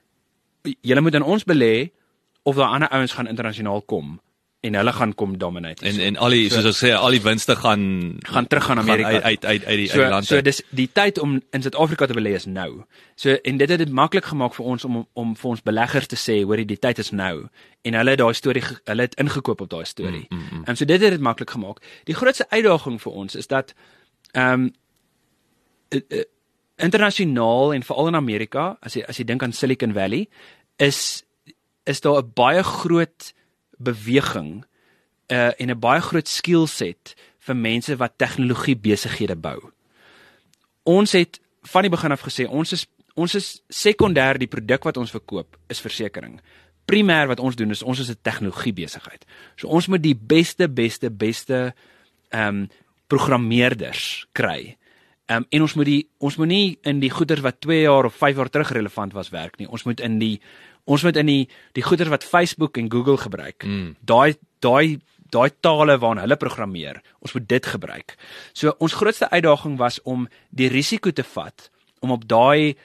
julle moet in ons belê of daar ander ouens gaan internasionaal kom en hulle gaan kom dominate. En en al die so, soos ek sê, al die winste gaan gaan terug gaan Amerika uit uit uit uit die so, lande. So dis die tyd om in Suid-Afrika te belê is nou. So en dit het dit maklik gemaak vir ons om om vir ons beleggers te sê, hoorie, die tyd is nou. En hulle het daai storie hulle het ingekoop op daai storie. En mm, mm, mm. so dit het dit maklik gemaak. Die grootste uitdaging vir ons is dat ehm um, uh, uh, internasionaal en veral in Amerika, as jy as jy dink aan Silicon Valley, is is daar 'n baie groot beweging uh, en 'n baie groot skillset vir mense wat tegnologie besighede bou. Ons het van die begin af gesê, ons is ons is sekondêr die produk wat ons verkoop is versekering. Primêr wat ons doen is ons is 'n tegnologie besigheid. So ons moet die beste beste beste ehm um, programmeerders kry. Um, en ons moet die ons moet nie in die goeders wat twee jaar of vyf jaar terug relevant was werk nie. Ons moet in die ons moet in die die goeders wat Facebook en Google gebruik. Mm. Daai daai daai tale waarna hulle programmeer. Ons moet dit gebruik. So ons grootste uitdaging was om die risiko te vat om op daai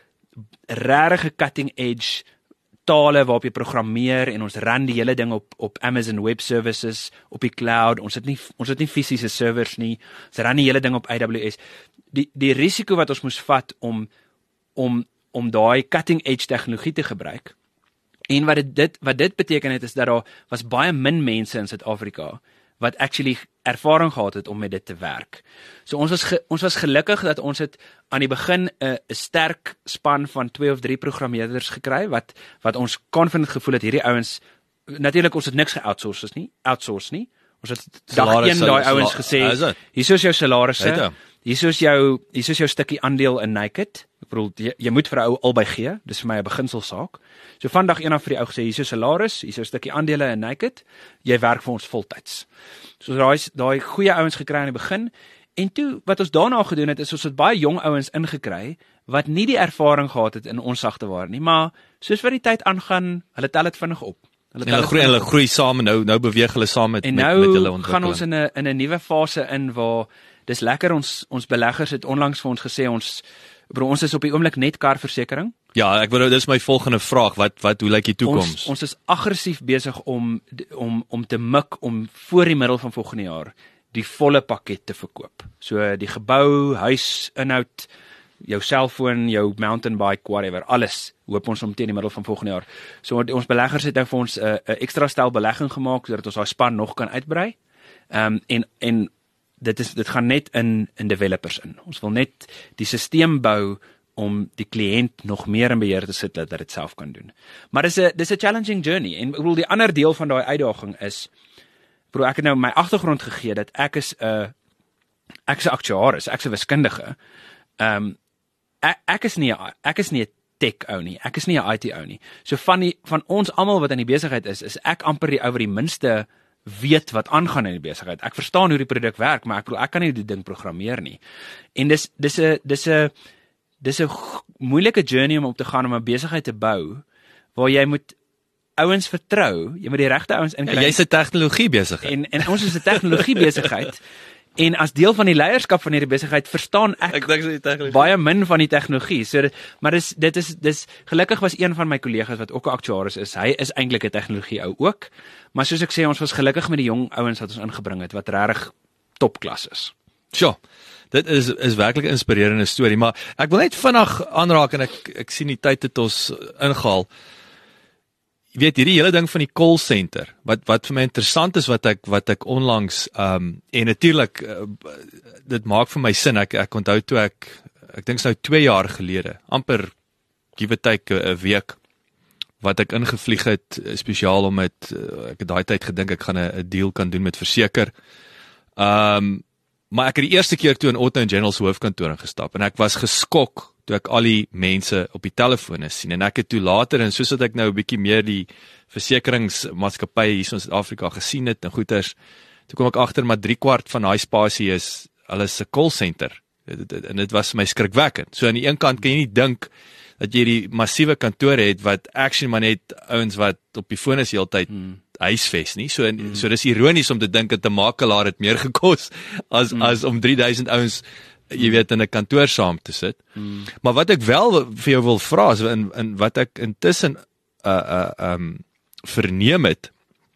regte cutting edge tale waarop jy programmeer en ons run die hele ding op op Amazon Web Services, op die cloud. Ons het nie ons het nie fisiese servers nie. Ons run die hele ding op A W S. Die die risiko wat ons moes vat om om om daai cutting edge tegnologie te gebruik. En wat dit, dit wat dit beteken het is dat daar was baie min mense in Suid-Afrika wat actually ervaring gehad het om met dit te werk. So ons was ge, ons was gelukkig dat ons het aan die begin 'n uh, 'n sterk span van twee of drie programmeerders gekry wat wat ons confident gevoel het hierdie ouens natuurlik ons het niks ge-outsource nie, outsource nie. Ons het dag een daai ouens gesê, hier is jou salarisse. Hier is jou hier is jou stukkie aandeel in Naked. Ek bedoel jy, jy moet vir 'n ou albei gee. Dis vir my 'n beginselsaak. So vandag een af vir die ou gesê, hier is jou salaris, hier is jou stukkie aandele in Naked. Jy werk vir ons voltyds. So daai daai goeie ouens gekry aan die begin. En toe wat ons daarna gedoen het is ons het baie jong ouens ingekry wat nie die ervaring gehad het in ons sagteware nie, maar soos wat die tyd aangaan, hulle tel dit vinnig op. Hulle, hulle groei hulle groei saam en nou nou beweeg hulle saam met en met, nou met hulle ontwikkeling. Gaan ons in 'n in 'n nuwe fase in waar dis lekker ons ons beleggers het onlangs vir ons gesê ons bro ons is op die oomblik net karversekering. Ja, ek wou dis my volgende vraag, wat wat hoe lyk die toekoms? Ons, ons is aggressief besig om om om te mik om voor die middel van volgende jaar die volle pakket te verkoop. So die gebou, huis, inhoud, jou selfoon, jou mountainbike, whatever, alles hoop ons om teen die middel van volgende jaar. So ons beleggers het nou vir ons 'n uh, 'n ekstra stel belegging gemaak sodat ons daai span nog kan uitbrei. Ehm um, en en dit is dit gaan net in in developers in. Ons wil net die stelsel bou om die kliënt nog meer in beheer te sit dat dit self kan doen. Maar dis 'n dis 'n challenging journey en ek bedoel die ander deel van daai uitdaging is bro ek het nou my agtergrond gegee dat ek is 'n uh, ek is 'n aktuaris, ek is 'n wiskundige. Ehm um, ek, ek is nie ek is nie 'n tech ou nie. Ek is nie 'n I T ou nie. So van die van ons almal wat in die besigheid is, is ek amper die ou wat die minste weet wat aangaan in die besigheid. Ek verstaan hoe die produk werk, maar ek bedoel ek kan nie die ding programmeer nie. En dis dis 'n dis 'n dis 'n moeilike journey om op te gaan om 'n besigheid te bou waar jy moet ouens vertrou, jy moet die regte ouens inkry. Ja, jy's 'n tegnologie besigheid. En en ons is 'n tegnologie besigheid. En as deel van die leierskap van hierdie besigheid verstaan ek, ek dink die tegnologie baie min van die tegnologie. So dit, maar dis dit is dis gelukkig was een van my kollegas wat ook 'n aktuaris is. Hy is eintlik 'n tegnologie ou ook. Maar soos ek sê, ons was gelukkig met die jong ouens wat ons ingebring het wat regtig topklas is. Sjoe. Dit is is werklik 'n inspirerende storie, maar ek wil net vinnig aanraak en ek ek sien die tyd het ons ingehaal. Jy weet hierdie hele ding van die call center wat wat vir my interessant is wat ek wat ek onlangs um, en natuurlik uh, dit maak vir my sin. Ek ek onthou toe ek ek dink nou twee jaar gelede, amper give or take 'n week, wat ek ingevlieg het, spesiaal om met, ek het daai tyd gedink ek gaan 'n deal kan doen met verseker. Um, maar ek het die eerste keer toe in Otto and General se hoofkantoor ingestap, en ek was geskok toe ek al die mense op die telefone sien, en ek het toe later, en soos dat ek nou 'n bietjie meer die versekeringsmaatskappye hier in Suid-Afrika gesien het, en goeters, toe kom ek agter, maar drie kwart van daai spasie is, hulle is 'n call center, en dit was my skrikwekkend. So aan die een kant kan jy nie dink, dat jy die massiewe kantore het, wat actually maar net ouens wat op die foon is die hele tyd hmm. huisves nie, so, en, hmm. so dis ironies om te dink dat 'n makelaar het meer gekos, as, hmm. as om drie duisend ouens, jy weet, in 'n kantoor saam te sit. Hmm. Maar wat ek wel vir jou wil vra, is, in, in wat ek intussen uh, uh, um, verneem het,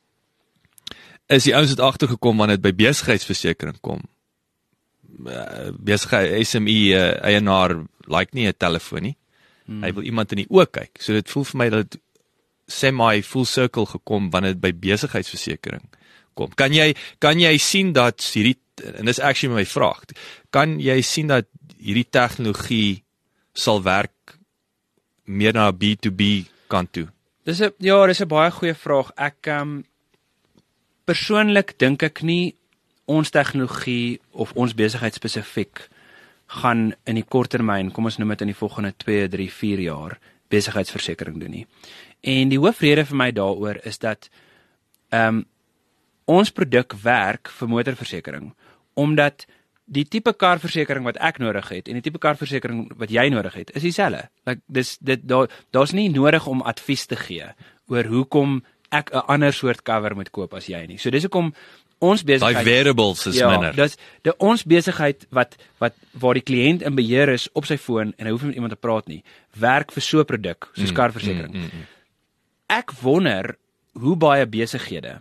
is die ouens het agtergekom, wanneer dit by besigheidsversekering kom, uh, besigheid, S M E uh, eienaar, like nie 'n telefoon nie, hmm. hy wil iemand in die oë kyk, so dit voel vir my dat semi full circle gekom, wanneer dit by besigheidsversekering kom. Kan jy, kan jy sien dat hierdie, en dis actually my vraag, kan jy sien dat hierdie tegnologie sal werk meer na B to B kant toe? Dis 'n ja, dis 'n baie goeie vraag. Ek um, persoonlik dink ek nie ons tegnologie of ons besigheid spesifiek gaan in die kort termyn, kom ons noem dit in die volgende twee, drie, vier jaar besigheidsversekering doen nie. En die hoofrede vir my daaroor is dat um, ons produk werk vir motorversekering, omdat die tipe karversekering wat ek nodig het en die tipe karversekering wat jy nodig het, is dieselfde. Like, dis dit daar daar's nie nodig om advies te gee oor hoekom ek 'n ander soort cover moet koop as jy nie. So dis hoekom ons besigheid, die variables is ja, minder. Dis die ons besigheid wat wat waar die kliënt in beheer is op sy foon en hy hoef nie met iemand te praat nie, werk vir so 'n produk soos mm, karversekering. Mm, mm, mm. Ek wonder hoe baie besighede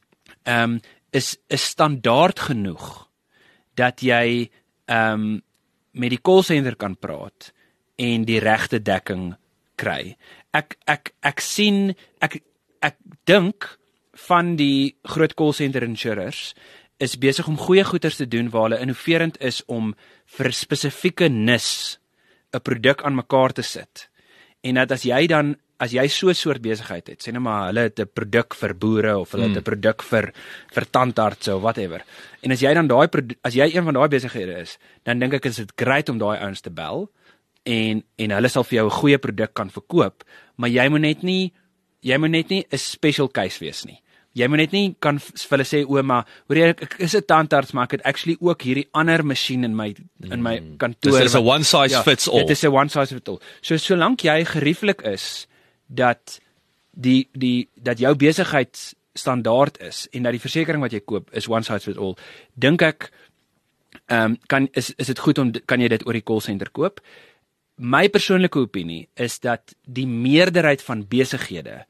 um, is is standaard genoeg dat jy um, met die call center kan praat en die regte dekking kry. Ek ek ek sien ek ek dink van die groot call center insurers is besig om goeie goeders te doen waar hulle innoverend is om vir 'n spesifieke nis 'n produk aan mekaar te sit. En dat as jy dan as jy so 'n soort besigheid het, sê net maar hulle het 'n produk vir boere of hulle hmm. het 'n produk vir vir tandartse of whatever. En as jy dan daai as jy een van daai besighede is, dan dink ek is dit great om daai ouens te bel en en hulle sal vir jou 'n goeie produk kan verkoop, maar jy moet net nie jy moet net nie 'n special case wees nie. Jy moet net nie kan vir hulle sê, o, maar hoor jy, ek is 'n tandarts, maar ek het actually ook hierdie ander masjien in my in my kantoor. Dis is 'n one size ja, fits all. Dit is 'n one size fits all. So solank jy gerieflik is dat die die dat jou besigheid standaard is en dat die versekering wat jy koop is one size fits all, dink ek ehm um, kan is is dit goed om kan jy dit oor die call center koop? My persoonlike opinie is dat die meerderheid van besighede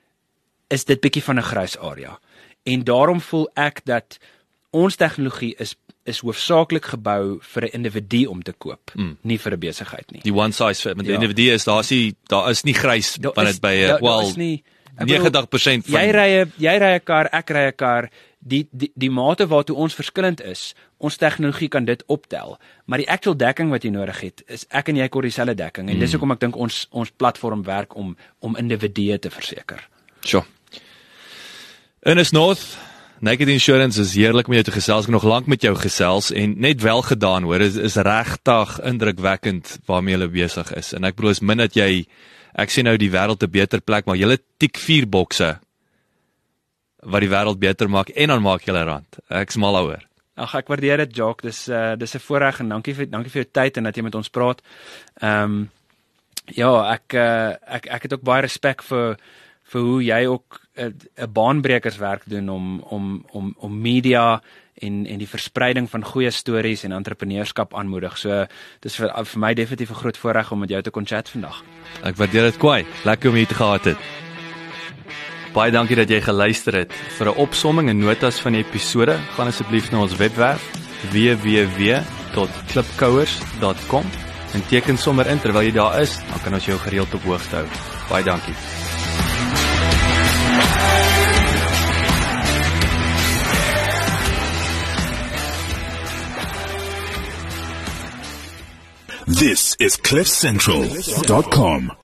is dit bietjie van 'n grys area. En daarom voel ek dat ons tegnologie is is hoofsaaklik gebou vir 'n individu om te koop, mm. nie vir 'n besigheid nie. Die one size fit, met ja. die individu is daar is nie daar is nie grys van dit by 'n wel negentig persent van jy ry jy ry 'n kar, ek ry 'n kar, die die die mate waartoe ons verskillend is, ons tegnologie kan dit optel, maar die actual dekking wat jy nodig het, is ek en jy kort dieselfde dekking en mm. dis hoekom ek dink ons ons platform werk om om individue te verseker. Sure. Ernest North, Naked Insurance is heerlik om jou te gesels, ek nog lank met jou gesels en net wel gedaan hoor, is, is regtig indrukwekkend waarmee jy besig is, en ek bedoel is min dat jy, ek sien nou die wêreld 'n beter plek, maar jy het tik vier bokse wat die wêreld beter maak, en dan maak jy hulle rand, ek is mal oor. Ag, ek waardeer dit, Jacques, dis, uh, dis 'n voorreg en dankie vir, dankie vir jou tyd en dat jy met ons praat. Um, ja, ek, uh, ek, ek het ook baie respek vir vir hoe jy ook 'n uh, baanbrekerswerk doen om om om om media en en die verspreiding van goeie stories en entrepreneurskap aanmoedig. So dis vir vir my definitief 'n groot voorreg om met jou te kon chat vandag. Ek waardeer dit kwai. Lekker om hier te gehad het. Baie dankie dat jy geluister het. Vir 'n opsomming en notas van die episode, gaan asseblief na ons webwerf w w w dot klipkouers dot com en teken sommer in terwyl jy daar is, dan kan ons jou gereeld op hoogte hou. Baie dankie. This is cliff central dot com.